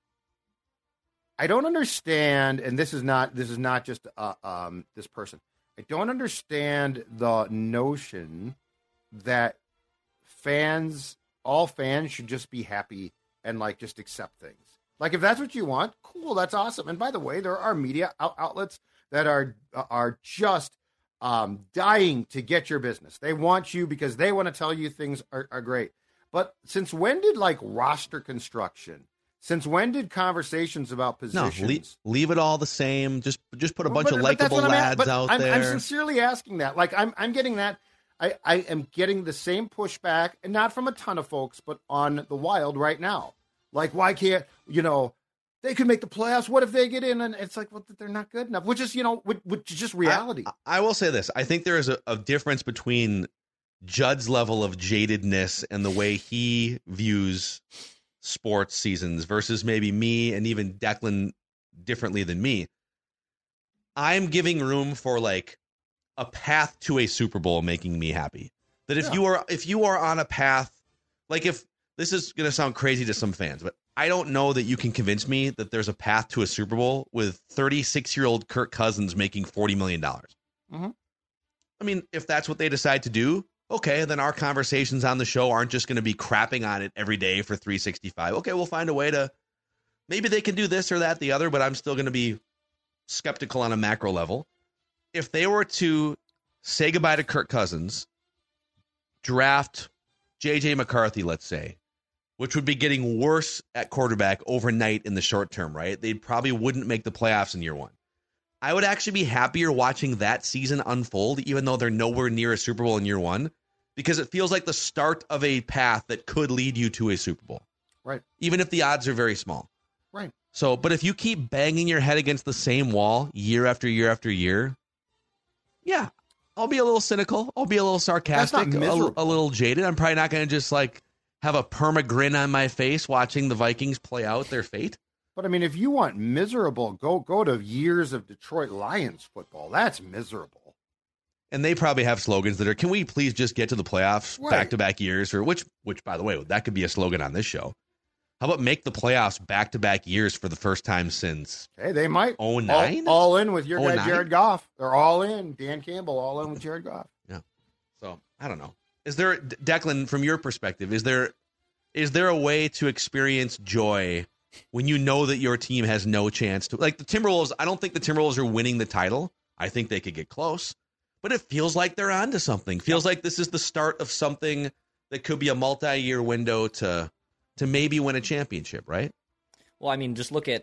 I don't understand, and this is not this is not just uh, um, this person. I don't understand the notion that fans, all fans, should just be happy and like just accept things. Like, if that's what you want, cool, that's awesome. And by the way, there are media out- outlets that are are just um, dying to get your business. They want you because they want to tell you things are, are great. But since when did like roster construction? Since when did conversations about positions? No, leave, leave it all the same. Just just put a bunch but, of but likable lads but out I'm, there. I'm sincerely asking that. Like, I'm I'm getting that. I, I am getting the same pushback, and not from a ton of folks, but on the Wild right now. Like, why can't, you know, they could make the playoffs. What if they get in? And it's like, well, they're not good enough, which is, you know, which, which is just reality. I, I will say this. I think there is a, a difference between Judd's level of jadedness and the way he views sports seasons versus maybe me and even Declan differently than me. I'm giving room for like a path to a Super Bowl making me happy. That if yeah. you are if you are on a path, like if this is going to sound crazy to some fans, but I don't know that you can convince me that there's a path to a Super Bowl with thirty-six-year-old Kirk Cousins making forty million dollars. Mm-hmm. I mean, if that's what they decide to do, okay, then our conversations on the show aren't just going to be crapping on it every day for three sixty-five. Okay, we'll find a way to, maybe they can do this or that, the other, but I'm still going to be skeptical on a macro level. If they were to say goodbye to Kirk Cousins, draft J J McCarthy, let's say, which would be getting worse at quarterback overnight in the short term, right? They probably wouldn't make the playoffs in year one. I would actually be happier watching that season unfold, even though they're nowhere near a Super Bowl in year one, because it feels like the start of a path that could lead you to a Super Bowl. Right. Even if the odds are very small. Right. So, but if you keep banging your head against the same wall year after year after year, yeah, I'll be a little cynical. I'll be a little sarcastic, a, a little jaded. I'm probably not going to just like have a perma grin on my face watching the Vikings play out their fate. But I mean, if you want miserable, go go to years of Detroit Lions football. That's miserable. And they probably have slogans that are, can we please just get to the playoffs right. back-to-back years? Or which, which, by the way, that could be a slogan on this show. How about make the playoffs back-to-back years for the first time since Hey, they might. oh nine? All, all in with your oh nine? guy, Jared Goff. They're all in. Dan Campbell, all in with Jared Goff. Yeah. So, I don't know. Is there, Declan, from your perspective, is there is there a way to experience joy when you know that your team has no chance to, like the Timberwolves? I don't think the Timberwolves are winning the title. I think they could get close, but it feels like they're onto something. Feels like this is the start of something that could be a multi-year window to to maybe win a championship, right? Well, I mean, just look at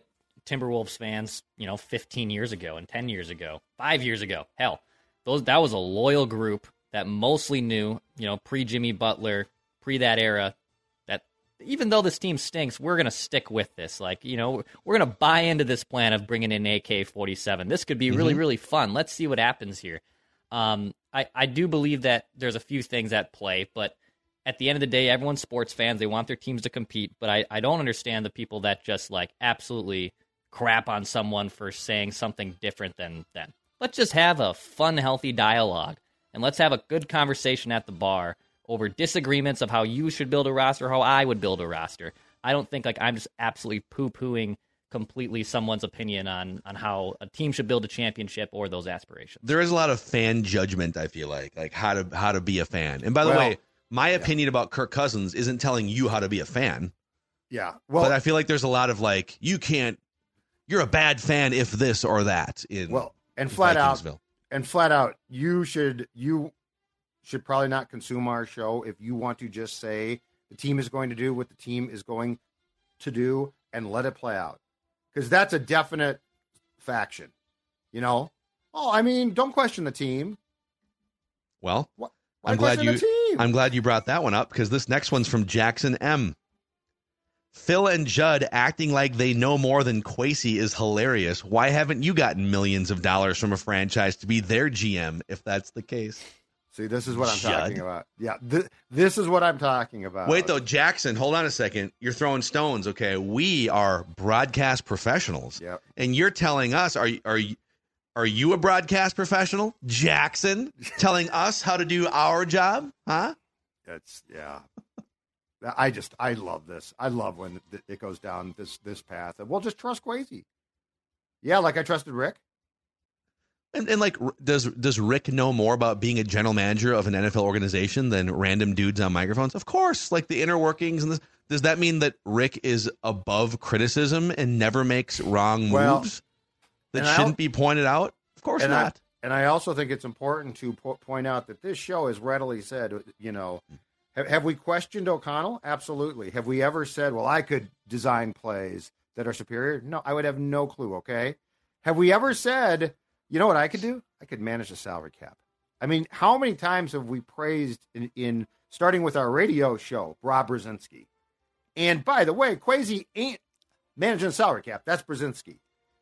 Timberwolves fans, you know, fifteen years ago and ten years ago, five years ago. Hell, those that was a loyal group that mostly knew, you know, pre-Jimmy Butler, pre that era, that even though this team stinks, we're going to stick with this. Like, you know, we're going to buy into this plan of bringing in A K forty-seven. This could be really, mm-hmm. really fun. Let's see what happens here. Um, I, I do believe that there's a few things at play, but at the end of the day, everyone's sports fans. They want their teams to compete, but I, I don't understand the people that just, like, absolutely crap on someone for saying something different than them. Let's just have a fun, healthy dialogue. And let's have a good conversation at the bar over disagreements of how you should build a roster, how I would build a roster. I don't think like I'm just absolutely poo-pooing completely someone's opinion on on how a team should build a championship or those aspirations. There is a lot of fan judgment, I feel like, like how to how to be a fan. And by the well, way, my yeah. opinion about Kirk Cousins isn't telling you how to be a fan. Yeah. Well, but I feel like there's a lot of like, you can't, you're a bad fan if this or that. In well, and flat out. And flat out, you should you should probably not consume our show if you want to just say the team is going to do what the team is going to do and let it play out. Because that's a definite faction. You know? Oh, I mean, don't question the team. Well, why, why I'm glad you I'm glad you brought that one up because this next one's from Jackson M. Phil and Judd acting like they know more than Kwesi is hilarious. Why haven't you gotten millions of dollars from a franchise to be their G M if that's the case? See, this is what I'm Judd. talking about. Yeah, th- this is what I'm talking about. Wait, though, Jackson, hold on a second. You're throwing stones, okay? We are broadcast professionals. Yep. And you're telling us, are, are, are you a broadcast professional? Jackson, telling us how to do our job? Huh? That's, yeah. I just, I love this. I love when it goes down this this path. And we'll just trust Kwesi. Yeah, like I trusted Rick. And, and like, does does Rick know more about being a general manager of an N F L organization than random dudes on microphones? Of course. Like the inner workings. And this, does that mean that Rick is above criticism and never makes wrong moves well, that shouldn't be pointed out? Of course and not. I, and I also think it's important to po- point out that this show is readily said, you know, Have, have we questioned O'Connell? Absolutely. Have we ever said, well, I could design plays that are superior? No, I would have no clue, okay? Have we ever said, you know what I could do? I could manage the salary cap. I mean, how many times have we praised in, in starting with our radio show, Rob Brzezinski? And by the way, Kwesi ain't managing the salary cap. That's Brzezinski.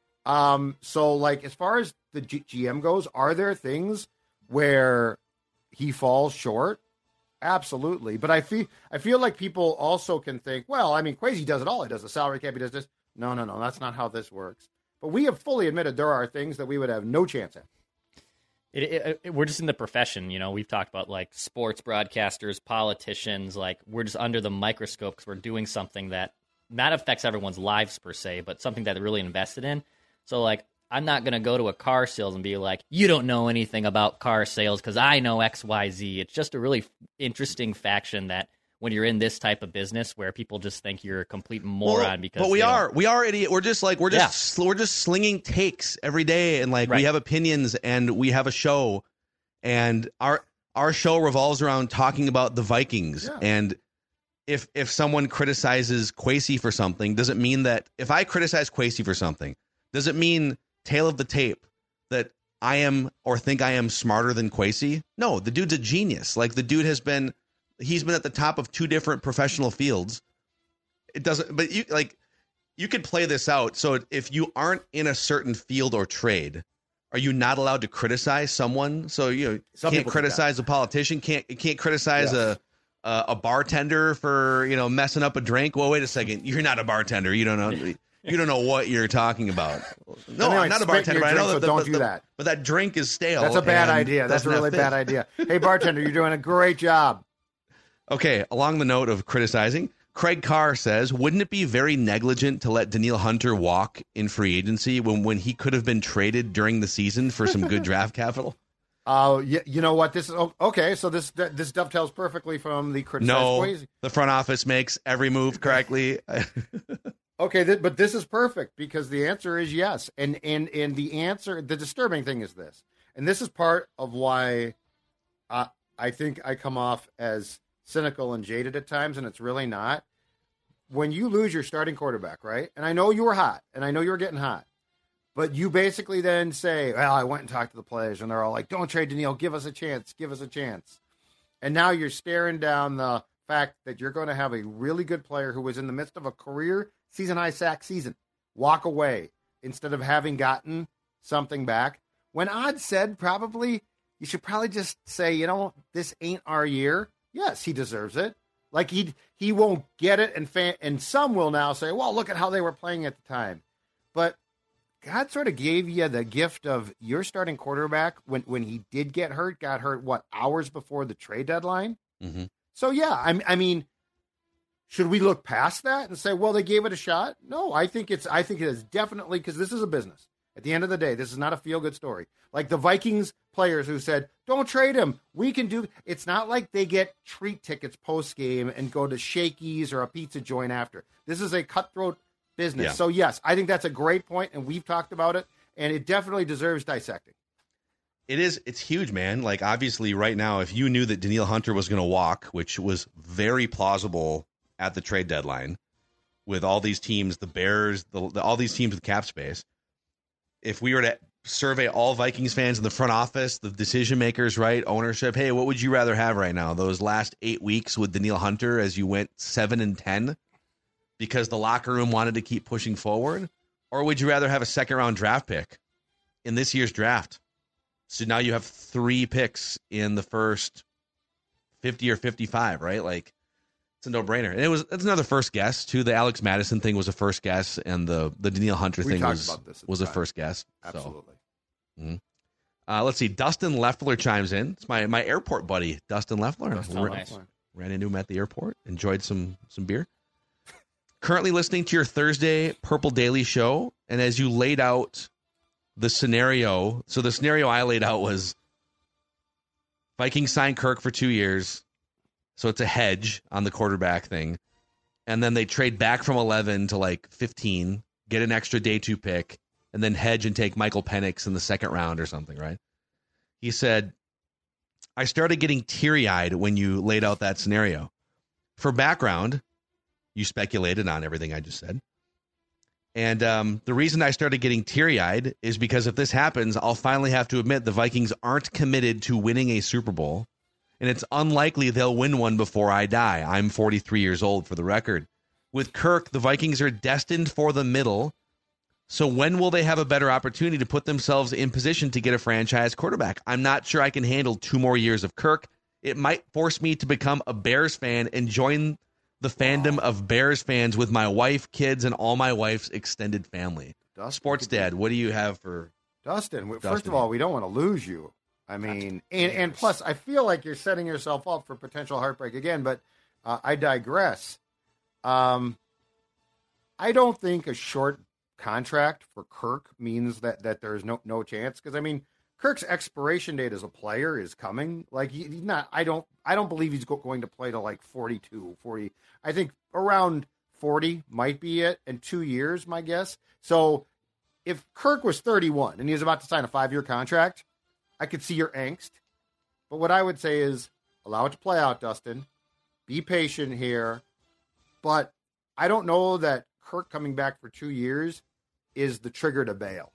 Um, so, like, as far as the G- GM goes, are there things where he falls short? Absolutely. But I feel I feel like people also can think, well, I mean, Kwesi does it all. He does the salary cap. He does this. No, no, no. That's not how this works. But we have fully admitted there are things that we would have no chance at. It, it, it, we're just in the profession, you know. We've talked about, like, sports broadcasters, politicians. Like, we're just under the microscope because we're doing something that not affects everyone's lives per se, but something that they're really invested in. So, like, I'm not going to go to a car sales and be like, you don't know anything about car sales because I know X Y Z. It's just a really interesting faction that when you're in this type of business where people just think you're a complete moron well, because But we they are. don't... We are idiot. We're just like, we're just yeah. we're just slinging takes every day. And like, right. we have opinions and we have a show. And our our show revolves around talking about the Vikings. Yeah. And if if someone criticizes Kwesi for something, does it mean that if I criticize Kwesi for something, does it mean tail of the tape that I am or think I am smarter than Kwesi? No, the dude's a genius. Like the dude has been, he's been at the top of two different professional fields. It doesn't, but you like, you could play this out. So if you aren't in a certain field or trade, are you not allowed to criticize someone? So you know, Some can't criticize a politician, can't can't criticize yes. a, a a bartender for you know messing up a drink. Well, wait a second, you're not a bartender. You don't know. You don't know what you're talking about. No, anyway, I'm not a bartender, but I know that. So the, don't the, do the, that. But that drink is stale. That's a bad idea. That's a really bad idea. Hey, bartender, you're doing a great job. Okay, along the note of criticizing, Craig Carr says, wouldn't it be very negligent to let Danielle Hunter walk in free agency when, when he could have been traded during the season for some good draft capital? Oh, uh, you, you know what? This is okay. So this this dovetails perfectly from the criticize. No, Kwesi. The front office makes every move correctly. Okay, th- but this is perfect because the answer is yes. And, and and the answer, the disturbing thing is this. And this is part of why uh, I think I come off as cynical and jaded at times, and it's really not. when you lose your starting quarterback, right? And I know you were hot, and I know you were getting hot, but you basically then say, well, I went and talked to the players, and they're all like, don't trade Danielle. Give us a chance. Give us a chance. And now you're staring down the fact that you're going to have a really good player who was in the midst of a career season-high sack season walk away instead of having gotten something back. When odds said probably, you should probably just say, you know, this ain't our year. Yes, he deserves it. Like, he he won't get it, and fan, and some will now say, well, look at how they were playing at the time. But God sort of gave you the gift of your starting quarterback when, when he did get hurt, got hurt, what, hours before the trade deadline? Mm-hmm. So, yeah, I, I mean, should we look past that and say, well, they gave it a shot? No, I think it's I think it is definitely, because this is a business. At the end of the day, this is not a feel-good story. Like the Vikings players who said, don't trade him. We can do – it's not like they get treat tickets post-game and go to Shakey's or a pizza joint after. This is a cutthroat business. Yeah. So, yes, I think that's a great point, and we've talked about it, and it definitely deserves dissecting. It is. It's huge, man. Like, obviously, right now, if you knew that Danielle Hunter was going to walk, which was very plausible at the trade deadline with all these teams, the Bears, the, the, all these teams with cap space, if we were to survey all Vikings fans in the front office, the decision makers, right, ownership, hey, what would you rather have right now? Those last eight weeks with Danielle Hunter as you went seven and ten because the locker room wanted to keep pushing forward? Or would you rather have a second round draft pick in this year's draft? So now you have three picks in the first fifty or fifty-five, right? Like, it's a no-brainer. And it was it's another first guess, too. The Alex Madison thing was a first guess, and the, the Danielle Hunter We thing talked was, about this at was the a time. first guess. Absolutely. So, mhm. uh, let's see. Dustin Leffler chimes in. It's my, my airport buddy, Dustin Leffler. Dustin, Ran- nice. Ran into him at the airport. Enjoyed some some beer. Currently listening to your Thursday Purple Daily show, and as you laid out the scenario, so the scenario I laid out was Vikings sign Kirk for two years, so it's a hedge on the quarterback thing, and then they trade back from eleven to like fifteen, get an extra day two pick, and then hedge and take Michael Penix in the second round or something, right? He said, I started getting teary-eyed when you laid out that scenario. For background, you speculated on everything I just said. And um, the reason I started getting teary-eyed is because if this happens, I'll finally have to admit the Vikings aren't committed to winning a Super Bowl, and it's unlikely they'll win one before I die. I'm forty-three years old, for the record. With Kirk, the Vikings are destined for the middle, so when will they have a better opportunity to put themselves in position to get a franchise quarterback? I'm not sure I can handle two more years of Kirk. It might force me to become a Bears fan and join the fandom of Bears fans with my wife, kids, and all my wife's extended family. Dustin, Sports Dad, what do you have for Dustin? First Dustin. of all, we don't want to lose you. I mean, and, and plus, I feel like you're setting yourself up for potential heartbreak again, but uh, I digress. Um, I don't think a short contract for Kirk means that, that there's no, no chance. Because, I mean, Kirk's expiration date as a player is coming. Like, he, he's not, I don't, I don't believe he's go, going to play to like forty-two, forty. I think around forty might be it, and two years, my guess. So if Kirk was thirty-one and he was about to sign a five-year contract, I could see your angst. But what I would say is allow it to play out, Dustin. Be patient here. But I don't know that Kirk coming back for two years is the trigger to bail.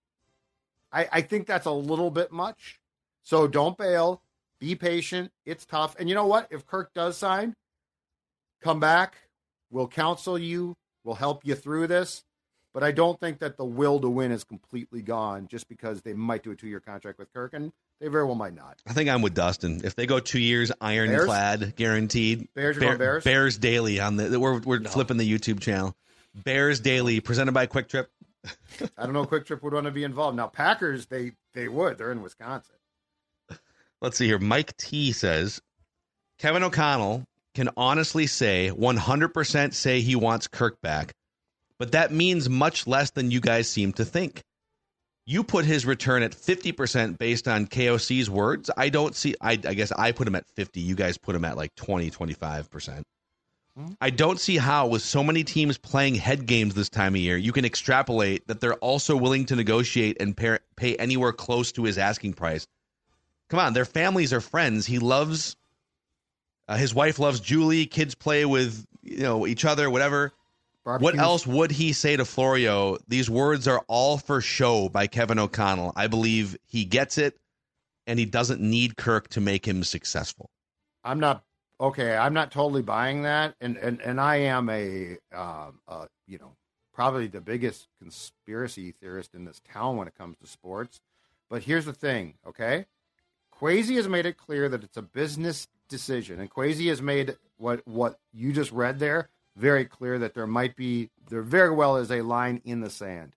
I, I think that's a little bit much. So don't bail. Be patient. It's tough. And you know what? If Kirk does sign, come back. We'll counsel you. We'll help you through this. But I don't think that the will to win is completely gone just because they might do a two-year contract with Kirk, and they very well might not. I think I'm with Dustin. If they go two years, ironclad, guaranteed. Bears, you're Bear, going Bears? Bears Daily on the. We're we're No. flipping the YouTube channel. Bears Daily, presented by Quick Trip. I don't know if Quick Trip would want to be involved. Now, Packers, they they would. They're in Wisconsin. Let's see here. Mike T says Kevin O'Connell can honestly say one hundred percent say he wants Kirk back, but that means much less than you guys seem to think. You put his return at fifty percent based on K O C's words. I don't see, I, I guess I put him at fifty. You guys put him at like twenty, twenty-five percent. Hmm? I don't see how, with so many teams playing head games this time of year, you can extrapolate that they're also willing to negotiate and pay, pay anywhere close to his asking price. Come on, their families are friends. He loves Uh, his wife loves Julie. Kids play with you know each other, whatever. Barbecues. What else would he say to Florio? These words are all for show by Kevin O'Connell. I believe he gets it, and he doesn't need Kirk to make him successful. I'm not okay. I'm not totally buying that, and and and I am a, um, uh, you know, probably the biggest conspiracy theorist in this town when it comes to sports. But here's the thing, okay? Kwesi has made it clear that it's a business decision, and Kwesi has made what what you just read there very clear that there might be, there very well is a line in the sand.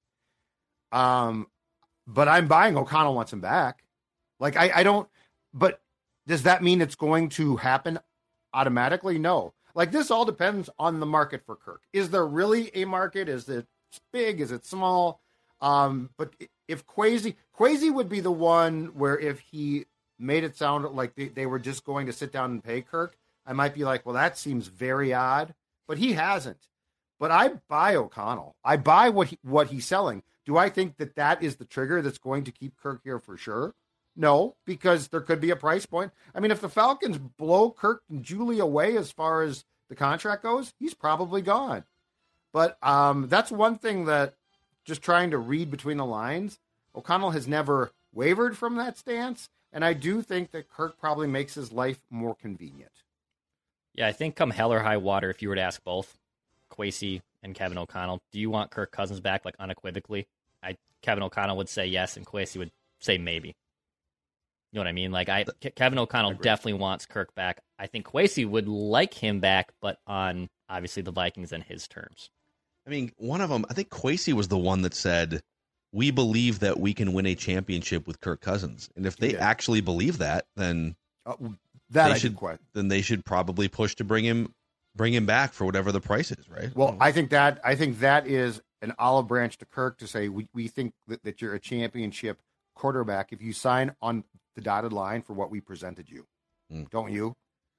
Um, but I'm buying O'Connell wants him back. Like, I, I don't, but does that mean it's going to happen automatically? No. Like, this all depends on the market for Kirk. Is there really a market? Is it big? Is it small? Um, but if Kwesi, Kwesi would be the one where if he made it sound like they, they were just going to sit down and pay Kirk, I might be like, well, that seems very odd. But he hasn't. But I buy O'Connell. I buy what he, what he's selling. Do I think that that is the trigger that's going to keep Kirk here for sure? No, because there could be a price point. I mean, if the Falcons blow Kirk and Julie away as far as the contract goes, he's probably gone. But um, that's one thing that, just trying to read between the lines, O'Connell has never wavered from that stance. And I do think that Kirk probably makes his life more convenient. Yeah, I think come hell or high water, if you were to ask both Kwesi and Kevin O'Connell, do you want Kirk Cousins back, like unequivocally? I Kevin O'Connell would say yes, and Kwesi would say maybe. You know what I mean? Like I, Kevin O'Connell definitely wants Kirk back. I think Kwesi would like him back, but on obviously the Vikings and his terms. I mean, one of them, I think Kwesi was the one that said, we believe that we can win a championship with Kirk Cousins. And if they Yeah. actually believe that, then Uh, that they I should quite. then they should probably push to bring him bring him back for whatever the price is, right? Well, I think that I think that is an olive branch to Kirk to say we, we think that, that you're a championship quarterback if you sign on the dotted line for what we presented you. Mm. Don't you?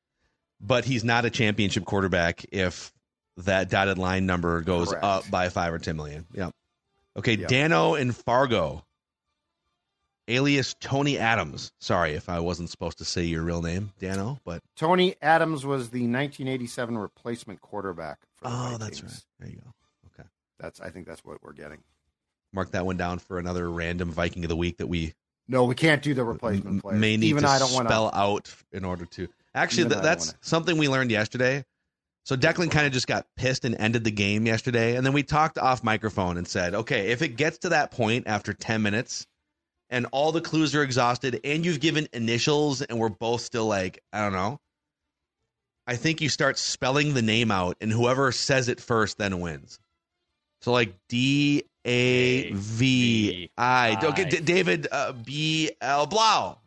But he's not a championship quarterback if that dotted line number goes Correct. up by five or ten million. Yeah. Okay, Yep. Dano in Fargo, alias Tony Adams. Sorry if I wasn't supposed to say your real name, Dano, but Tony Adams was the nineteen eighty-seven replacement quarterback for the oh, Vikings. that's right. There you go. Okay, That's I think that's what we're getting. mark that one down for another random Viking of the week that we No, we can't do the m- replacement players. may need Even to I don't want spell to. out in order to. Actually, Even th- I don't that's wanna. something we learned yesterday. So Declan kind of just got pissed and ended the game yesterday, and then we talked off microphone and said, okay, if it gets to that point after ten minutes and all the clues are exhausted and you've given initials and we're both still like, I don't know, I think you start spelling the name out and whoever says it first then wins. So like D A V I. Okay, D- David uh, B L Blau.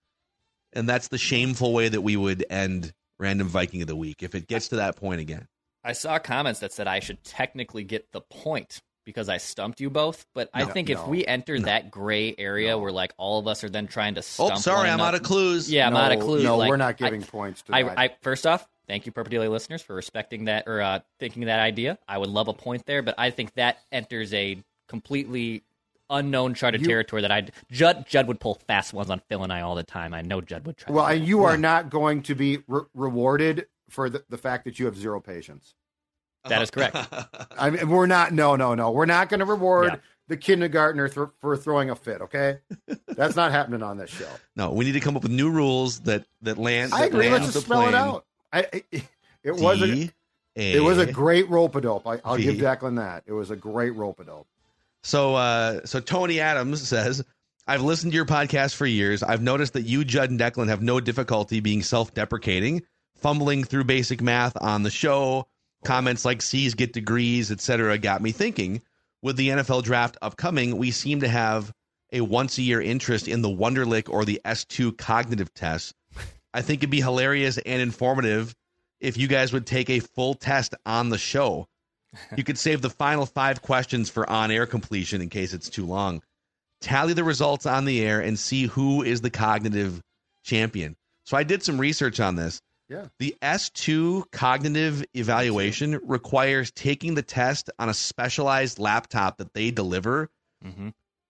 And that's the shameful way that we would end Random Viking of the Week if it gets to that point again. I saw comments that said I should technically get the point because I stumped you both, but I No, think no, if we enter no. that gray area No. where like all of us are then trying to stump Oh, sorry, one I'm another- out of clues. Yeah, I'm no, out of clues. No, Like, we're not I- giving points to I, that. I first off, thank you, Purple Daily listeners, for respecting that or uh, thinking that idea. I would love a point there, but I think that enters a completely unknown charted You- territory that I Judd Judd would pull fast ones on Phil and I all the time. I know Judd would try. well, to do and that. you are not going to be re- rewarded for the, the fact that you have zero patience. That is correct. I mean, we're not. No, no, no. We're not going to reward Yeah. the kindergartner th- for throwing a fit. Okay, that's not happening on this show. No, we need to come up with new rules that that land. I that agree. Let's lands just the spell it plane. out. I, it, it was a, D A it was a great rope-a-dope. I, I'll V. give Declan that. It was a great rope-a-dope. So, uh, so Tony Adams says, I've listened to your podcast for years. I've noticed that you, Judd, and Declan have no difficulty being self-deprecating, fumbling through basic math on the show. Comments like C's get degrees, et cetera, got me thinking. With the N F L draft upcoming, we seem to have a once-a-year interest in the Wonderlic or the S two cognitive test. I think it'd be hilarious and informative if you guys would take a full test on the show. You could save the final five questions for on-air completion in case it's too long. Tally the results on the air and see who is the cognitive champion. So I did some research on this. Yeah. The S two cognitive evaluation requires taking the test on a specialized laptop that they deliver, Mm-hmm.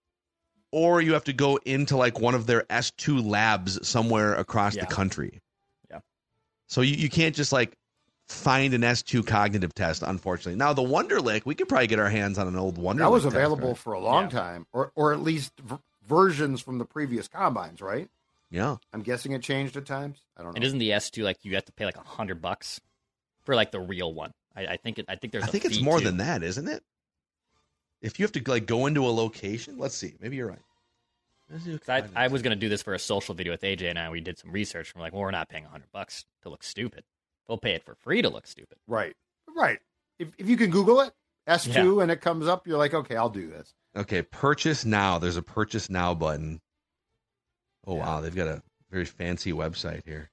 or you have to go into like one of their S two labs somewhere across Yeah. the country. Yeah. So you, you can't just like find an S two cognitive test, unfortunately. Now the Wonderlic, we could probably get our hands on an old Wonderlic. That was test, available right? for a long Yeah. time, or or at least v- versions from the previous combines, right? Yeah. I'm guessing it changed at times. I don't know. And isn't the S two like you have to pay like a hundred bucks for like the real one? I, I think it. I think there's. I a think it's fee, more too. than that, isn't it? If you have to like go into a location, let's see. Maybe you're right. Let's do 'Cause I, I was going to do this for a social video with A J and I. We did some research. And we're like, well, we're not paying a hundred bucks to look stupid. We'll pay it for free to look stupid. Right, right. If if you can Google it, S two, and it comes up, you're like, okay, I'll do this. Okay, purchase now. There's a purchase now button. Oh Yeah. wow, they've got a very fancy website here.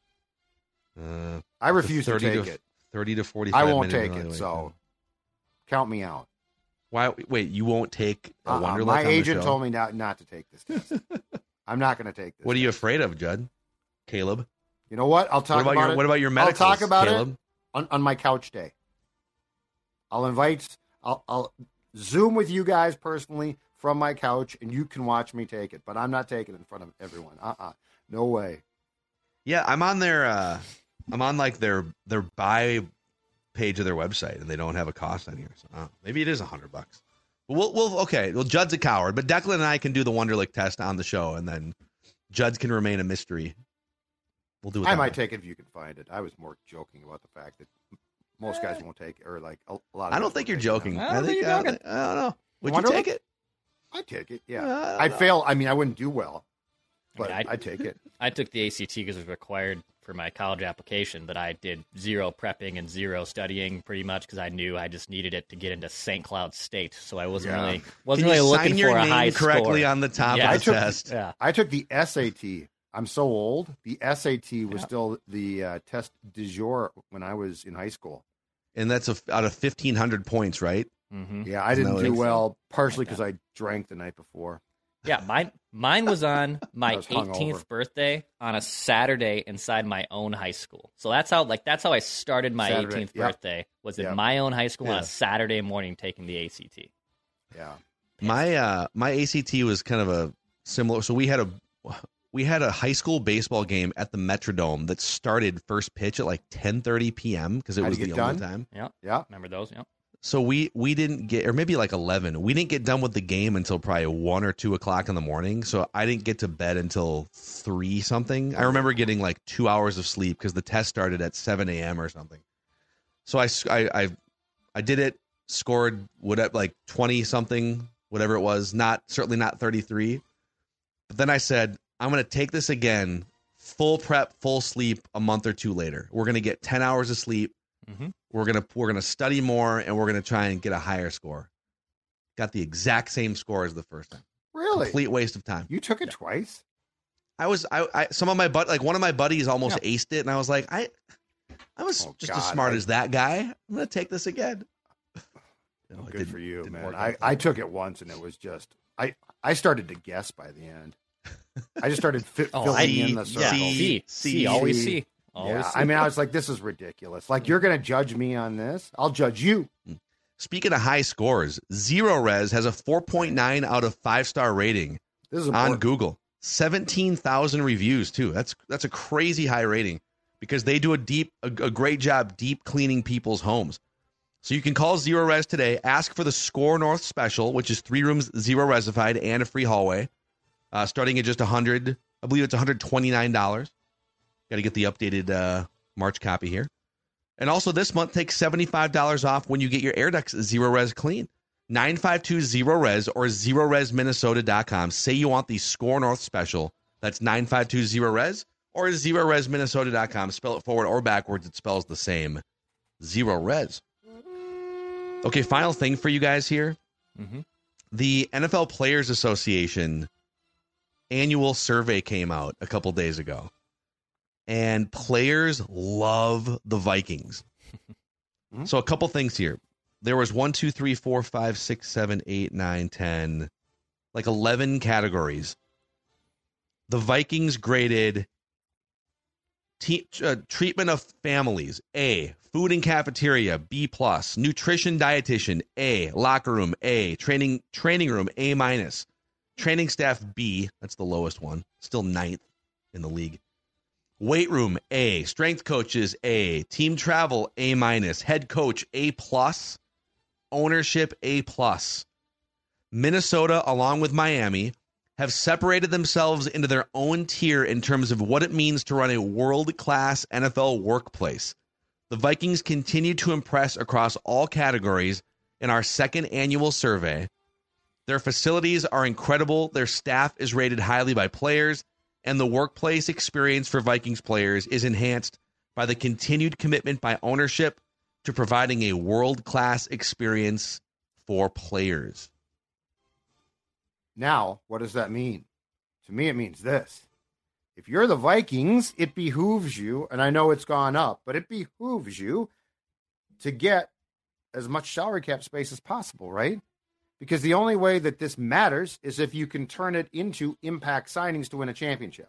Uh, I refuse to thirty take to it. thirty to forty-five. I won't minute take it, evaluation. so count me out. Why? Wait, you won't take a Uh-uh. Wonderlic My on the agent show? told me not not to take this test. I'm not going to take this. What are you test. afraid of, Judd? Caleb? You know what? I'll talk What about, about your it. What about your I'll medicals, talk about Caleb? it on, on my couch day. I'll invite. I'll, I'll Zoom with you guys personally from my couch, and you can watch me take it. But I'm not taking it in front of everyone. Uh-uh. No way. Yeah, I'm on their. Uh, I'm on like their their buy page of their website, and they don't have a cost on here. So uh, maybe it is a hundred bucks. But we'll we'll okay. Well, Judd's a coward, but Declan and I can do the Wonderlic test on the show, and then Judd's can remain a mystery. We'll do it. I that might way. take it if you can find it. I was more joking about the fact that most guys won't take it, or like a, a lot of I don't guys think won't you're take it. joking. I don't think you're uh, joking. I don't know. Would Wonderlic? you take it? I'd take it. Yeah, Uh, I don't I'd know. fail. I mean, I wouldn't do well, but I mean, I'd- I'd take it. I took the A C T because it was required for my college application, but I did zero prepping and zero studying pretty much because I knew I just needed it to get into Saint Cloud State. So I wasn't Yeah. really wasn't Can really you looking sign your for a name high correctly score. on the top Yeah. of I the took- test? Yeah. I took the S A T. I'm so old. The S A T was still the uh, test du jour when I was in high school. And that's a, out of fifteen hundred points, right? hmm Yeah, I Isn't didn't that do what it is? well, partially because I drank the night before. Yeah, mine mine was on my I was hungover. eighteenth birthday on a Saturday inside my own high school. So that's how like that's how I started my Saturday, eighteenth yep. birthday was in Yep. my own high school on Yeah. a Saturday morning taking the A C T. Yeah. My uh my A C T was kind of a similar. So we had a we had a high school baseball game at the Metrodome that started first pitch at like ten thirty p.m. because it How'd was you the get only done? time. Yeah, Yeah. remember those? Yeah. So we we didn't get, or maybe like eleven. We didn't get done with the game until probably one or two o'clock in the morning. So I didn't get to bed until three something. I remember getting like two hours of sleep because the test started at seven a.m. or something. So I I I, I did it, scored whatever like twenty something, whatever it was. Not certainly not thirty-three. But then I said, I'm going to take this again, full prep, full sleep a month or two later. We're going to get ten hours of sleep. Mm-hmm. We're going to we're going to study more, and we're going to try and get a higher score. Got the exact same score as the first time. Really? Complete waste of time. You took it twice? I was I, I some of my but like one of my buddies almost aced it, and I was like, I I was Oh, just God, as smart I- as that guy. I'm going to take this again. No, Oh, it good didn't- for you, didn't man. work I, out that I way. took it once, and it was just I I started to guess by the end. I just started fit, Oh, filling I- in the see, circles. Yeah, See, C, C, see. always C. Always Yeah, C. I mean, I was like, this is ridiculous. Like, you're going to judge me on this? I'll judge you. Speaking of high scores, Zero Res has a four point nine out of five star rating This is on important. Google. seventeen thousand reviews too. That's that's a crazy high rating because they do a deep a, a great job deep cleaning people's homes. So you can call Zero Res today, ask for the Score North special, which is three rooms, zero resified, and a free hallway, uh, starting at just one hundred. I believe it's one hundred twenty-nine dollars. Got to get the updated uh, March copy here. And also this month, take seventy-five dollars off when you get your Air Ducts Zero Res clean. nine five two zero res or zero res minnesota dot com. Say you want the Score North special. That's nine five two zero res or zero res minnesota dot com. Spell it forward or backwards. It spells the same. Zero Res. Okay, final thing for you guys here. Mm-hmm. The N F L Players Association annual survey came out a couple days ago. And players love the Vikings. So a couple things here. There was one, two, three, four, five, six, seven, eight, nine, ten, like eleven categories. The Vikings graded te- uh, treatment of families, A, food and cafeteria, B plus, nutrition dietitian, A, locker room, A, training training room, A minus, training staff, B, that's the lowest one, still ninth in the league. Weight room, A. Strength coaches, A. Team travel, A minus. Head coach, A plus. Ownership, A plus. Minnesota, along with Miami, have separated themselves into their own tier in terms of what it means to run a world-class N F L workplace. The Vikings continue to impress across all categories in our second annual survey. Their facilities are incredible. Their staff is rated highly by players, and the workplace experience for Vikings players is enhanced by the continued commitment by ownership to providing a world-class experience for players. Now, what does that mean? To me, it means this. If you're the Vikings, it behooves you, and I know it's gone up, but it behooves you to get as much salary cap space as possible, right? Because the only way that this matters is if you can turn it into impact signings to win a championship.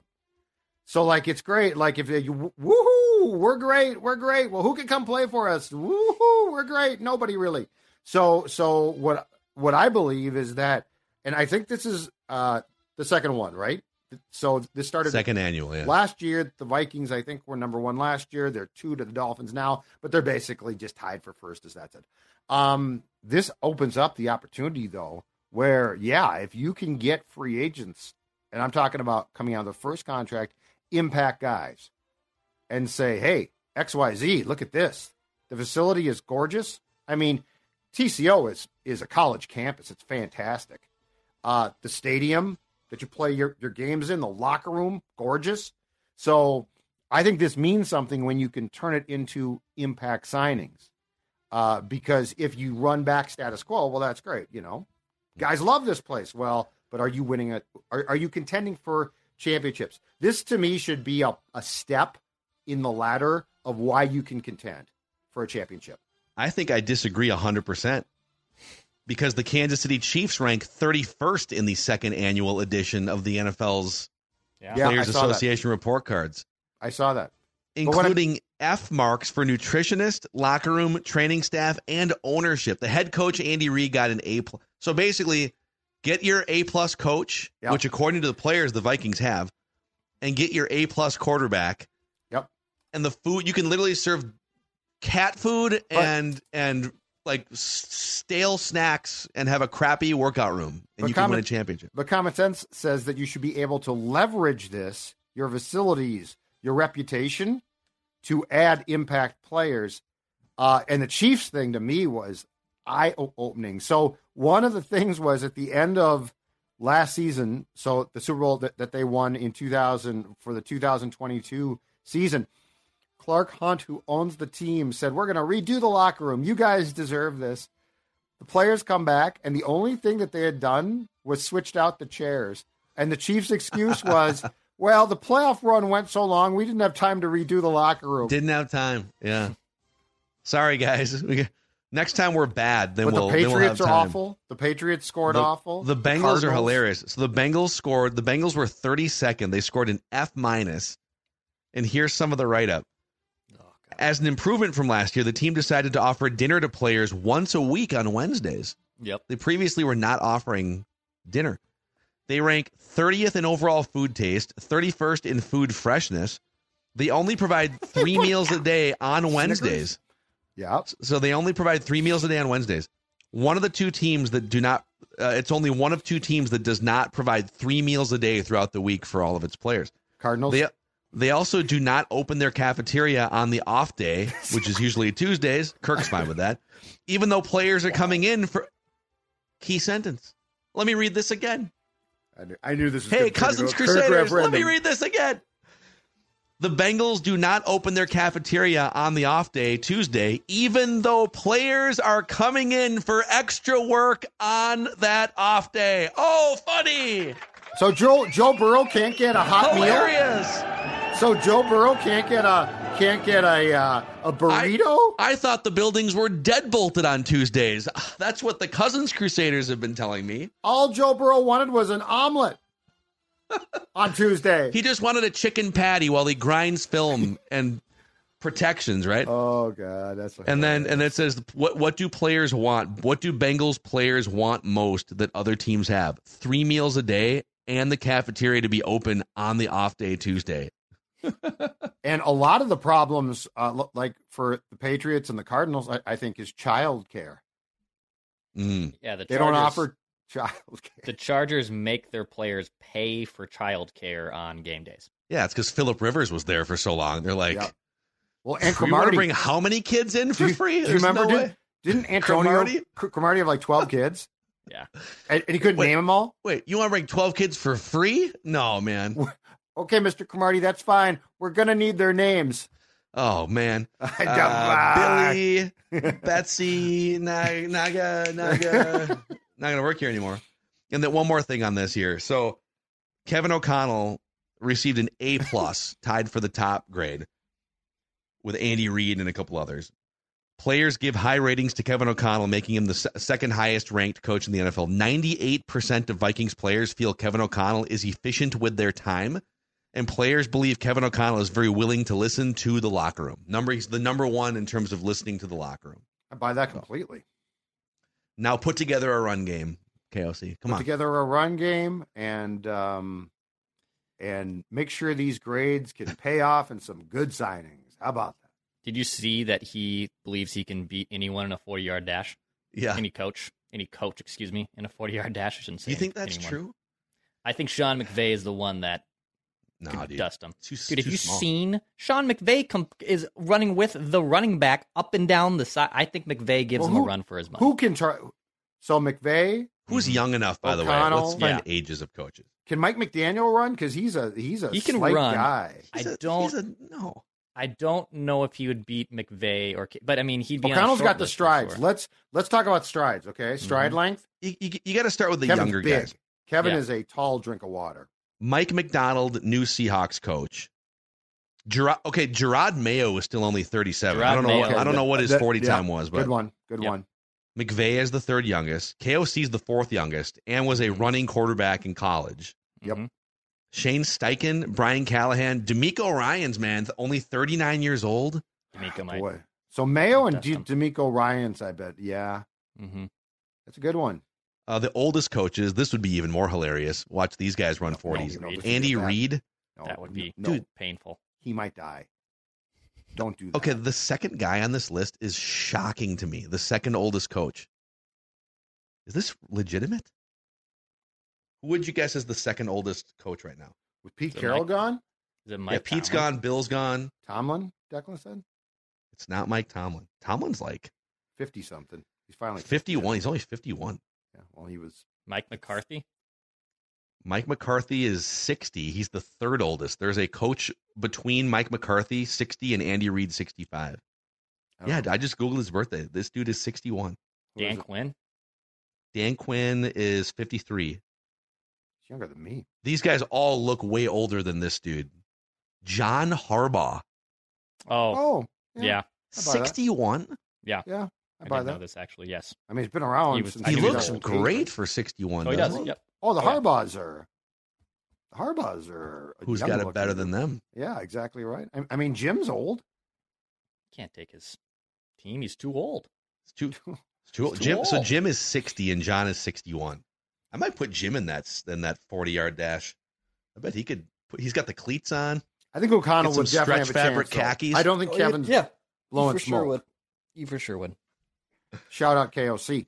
So, like, it's great. Like, if you, woohoo, we're great, we're great. Well, who can come play for us? Woohoo, we're great. Nobody really. So, so what, what I believe is that, and I think this is uh, the second one, right? So this started second annual, yeah. Last year, the Vikings, I think, were number one last year. They're two to the Dolphins now, but they're basically just tied for first, as that's it. Um, this opens up the opportunity, though, where, yeah, if you can get free agents, and I'm talking about coming out of the first contract, impact guys, and say, hey, X Y Z, look at this. The facility is gorgeous. I mean, T C O is is a college campus. It's fantastic. Uh, the stadium that you play your, your games in, the locker room, gorgeous. So I think this means something when you can turn it into impact signings. Uh, because if you run back status quo, well, that's great. You know, guys love this place. Well, but are you winning it? Are, are you contending for championships? This to me should be a, a step in the ladder of why you can contend for a championship. I think I disagree one hundred percent. Because the Kansas City Chiefs rank thirty-first in the second annual edition of the N F L's yeah. Players yeah, Association that. report cards. I saw that. Including F marks for nutritionist, locker room, training staff, and ownership. The head coach, Andy Reid, got an A+. So basically, get your A-plus coach, yep. which according to the players the Vikings have, and get your A-plus quarterback. Yep. And the food, you can literally serve cat food and but, and like stale snacks and have a crappy workout room, and you can common, win a championship. But common sense says that you should be able to leverage this, your facilities, your reputation, to add impact players. Uh, and the Chiefs thing to me was eye-opening. So one of the things was at the end of last season, so the Super Bowl that, that they won in two thousand for the two thousand twenty-two season, Clark Hunt, who owns the team, said, we're going to redo the locker room. You guys deserve this. The players come back, and the only thing that they had done was switched out the chairs. And the Chiefs' excuse was, well, the playoff run went so long, we didn't have time to redo the locker room. Didn't have time, yeah. Sorry, guys. We, next time we're bad, then but we'll the Patriots then we'll have are time. awful. The Patriots scored the, awful. The Bengals the are hilarious. So the Bengals scored. The Bengals were thirty-second. They scored an F minus. And here's some of the write-up. As an improvement from last year, the team decided to offer dinner to players once a week on Wednesdays. Yep. They previously were not offering dinner. They rank thirtieth in overall food taste, thirty-first in food freshness. They only provide three meals a day on Wednesdays. Yeah. So they only provide three meals a day on Wednesdays. One of the two teams that do not, uh, it's only one of two teams that does not provide three meals a day throughout the week for all of its players. Cardinals. They, They also do not open their cafeteria on the off day, which is usually Tuesdays. Kirk's fine with that. Even though players are coming in for key sentence. Let me read this again. I knew, I knew this was Hey, good. Cousins Kirk Crusaders, referendum. let me read this again. The Bengals do not open their cafeteria on the off day, Tuesday, even though players are coming in for extra work on that off day. Oh, funny. So Joe Joe Burrow can't get a hot Hilarious. meal? So Joe Burrow can't get a can't get a uh, a burrito? I, I thought the buildings were deadbolted on Tuesdays. That's what the Cousins Crusaders have been telling me. All Joe Burrow wanted was an omelet on Tuesday. He just wanted a chicken patty while he grinds film and protections, right? Oh God, that's and then and it says what what do players want? What do Bengals players want most that other teams have? Three meals a day and the cafeteria to be open on the off day Tuesday. And a lot of the problems, uh, like for the Patriots and the Cardinals, I, I think is child care. Mm. Yeah, the they Chargers, don't offer child care. The Chargers make their players pay for child care on game days. Yeah, it's because Phillip Rivers was there for so long. They're like, Yep. well, and we want Cromartie, to bring how many kids in for do you, free? Do you There's remember? no did, way. Didn't Antonio Cromartie? Cromartie have like twelve kids? Yeah, and, and he couldn't Wait. name them all. Wait, you want to bring twelve kids for free? No, man. Okay, Mister Cromartie, that's fine. We're gonna need their names. Oh man, I uh, Billy, Betsy, Naga, Naga, Naga, not gonna work here anymore. And then one more thing on this here. So Kevin O'Connell received an A plus, tied for the top grade, with Andy Reid and a couple others. Players give high ratings to Kevin O'Connell, making him the se- second highest ranked coach in the N F L. ninety-eight percent of Vikings players feel Kevin O'Connell is efficient with their time. And players believe Kevin O'Connell is very willing to listen to the locker room. Number he's the number one in terms of listening to the locker room. I buy that completely. Now put together a run game, K O C. Come put on. together a run game and um, and make sure these grades can pay off in some good signings. How about that? Did you see that he believes he can beat anyone in a forty-yard dash? Yeah. Any coach, any coach, excuse me, in a forty-yard dash. I shouldn't say. You think that's anyone. true? I think Sean McVay is the one that No, could dude. dust him. Too, Dude, have too you small. seen Sean McVay com- is running with the running back up and down the side? I think McVay gives Well, him who- a run for his money. Who can try? So McVay, Who's young enough, by the way? O'Connell. Let's find Yeah. ages of coaches. can Mike McDaniel run? Because he's a he's a He can slight run. guy. I He's a- don't. he's a, no. I don't know if he would beat McVay or, but I mean, he'd be. O'Connell's on a short got the list for strides. sure. Let's let's talk about strides. Okay, stride Mhm. length. You, you, you got to start with the Kevin's younger big. guys. Kevin Yeah. is a tall drink of water. Mike McDonald, new Seahawks coach. Gerard, okay, Gerard Mayo is still only thirty-seven. I Gerard don't know. Mayo. What, I don't know what his That- forty yeah, time was, but Good one. Good Yep. one. McVay is the third youngest. K O C is the fourth youngest, and was a running quarterback in college. Yep. Mhm. Shane Steichen, Brian Callahan, D'Amico Ryans, man, only thirty-nine years old. D'Amico might. Boy. So Mayo and Dust D- him. D'Amico Ryans, I bet. Yeah, Mm-hmm. that's a good one. Uh, the oldest coaches, this would be even more hilarious. Watch these guys run forties. no, but Andy you get that. Reid. No, That would be no, Dude. painful. he might die. Don't do that. Okay, the second guy on this list is shocking to me. The second oldest coach. Is this legitimate? Who would you guess is the second oldest coach right now? With Pete So Carroll Mike- gone, Is it Mike? yeah, Pete's Tomlin? gone, Bill's gone. Tomlin, Declan said It's not Mike Tomlin. Tomlin's like fifty something. He's finally fifty-one. He's only fifty-one. Yeah, well, he was. Mike McCarthy. Mike McCarthy is sixty. He's the third oldest. There's a coach between Mike McCarthy, sixty, and Andy Reid, sixty-five. I don't Yeah, know. I just Googled his birthday. This dude is sixty-one. Who is Dan it? Quinn. Dan Quinn is fifty-three. He's younger than me. These guys all look way older than this dude. John Harbaugh, Oh, Oh, yeah. yeah. I buy that. sixty-one. Yeah, I, I buy didn't know that. this actually. Yes. I mean, he's been around He was- since I He knew he was looks old. great for sixty-one. Oh, he doesn't does. Yep. Oh, the Oh, yeah. Harbaughs are. The Harbaughs are. Who's young got it looking. better than them? Yeah, exactly right. I, I mean, Jim's old. Can't take his team. He's too old. It's too, it's too old. It's too Jim, so old. Jim is sixty and John is sixty-one. I might put Jim in that in that forty-yard dash. I bet he could. Put, he's got the cleats on. I think O'Connell Get would some definitely have a stretch fabric chance. though. khakis. I don't think Oh, Kevin's yeah. blowing You for smoke. sure would. You for sure would. Shout out K O C.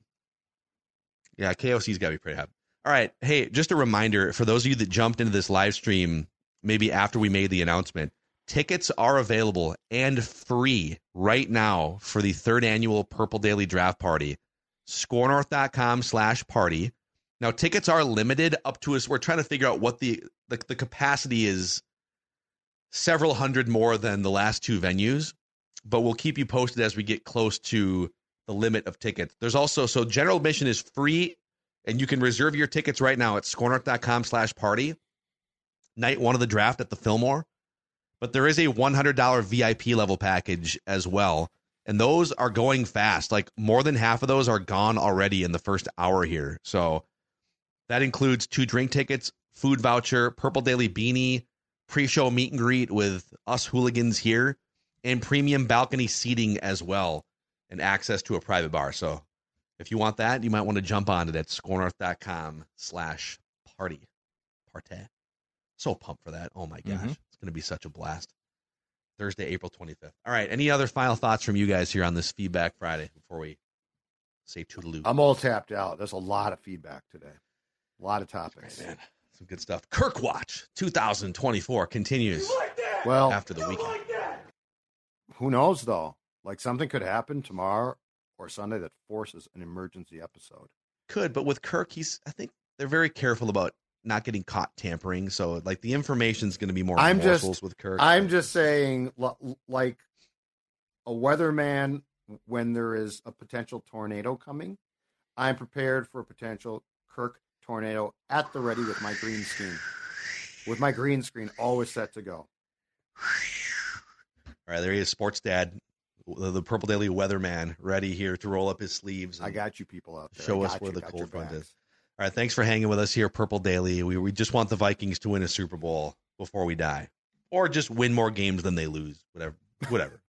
Yeah, K O C's got to be pretty happy. All right. Hey, just a reminder for those of you that jumped into this live stream, maybe after we made the announcement, tickets are available and free right now for the third annual Purple Daily Draft Party. scorenorth.com slash party. Now, tickets are limited up to us. We're trying to figure out what the, the, the capacity is. Several hundred more than the last two venues, but we'll keep you posted as we get close to the limit of tickets. There's also, so general admission is free, and you can reserve your tickets right now at scorenorth.com slash party. Night one of the draft at the Fillmore. But there is a one hundred dollars V I P level package as well, and those are going fast. Like more than half of those are gone already in the first hour here. So that includes two drink tickets, food voucher, Purple Daily beanie, pre-show meet and greet with us hooligans here, and premium balcony seating as well, and access to a private bar. So if you want that, you might want to jump on it at scorenorth.com slash party. Partay. So pumped for that. Oh my gosh. Mhm. It's It's going to be such a blast. Thursday, April twenty-fifth. All right. Any other final thoughts from you guys here on this Feedback Friday before we say toodaloo? I'm all tapped out. There's a lot of feedback today. A lot of topics. Right, man. Some good stuff. Kirk Watch twenty twenty-four continues like that? Well, after the You weekend. like that? who knows, though? Like, something could happen tomorrow or Sunday that forces an emergency episode. Could, but with Kirk, he's, I think they're very careful about not getting caught tampering. So, like, the information's going to be more I'm morsels just, with Kirk. I'm just saying, l- like a weatherman, when there is a potential tornado coming, I'm prepared for a potential Kirk tornado at the ready with my green screen. With my green screen always set to go. All right, there he is, Sports Dad, the, the Purple Daily weatherman, ready here to roll up his sleeves. I got you people out there. Show I us got where you, the got cold your front backs. is. All right, thanks for hanging with us here, Purple Daily. We we just want the Vikings to win a Super Bowl before we die, or just win more games than they lose. Whatever, whatever.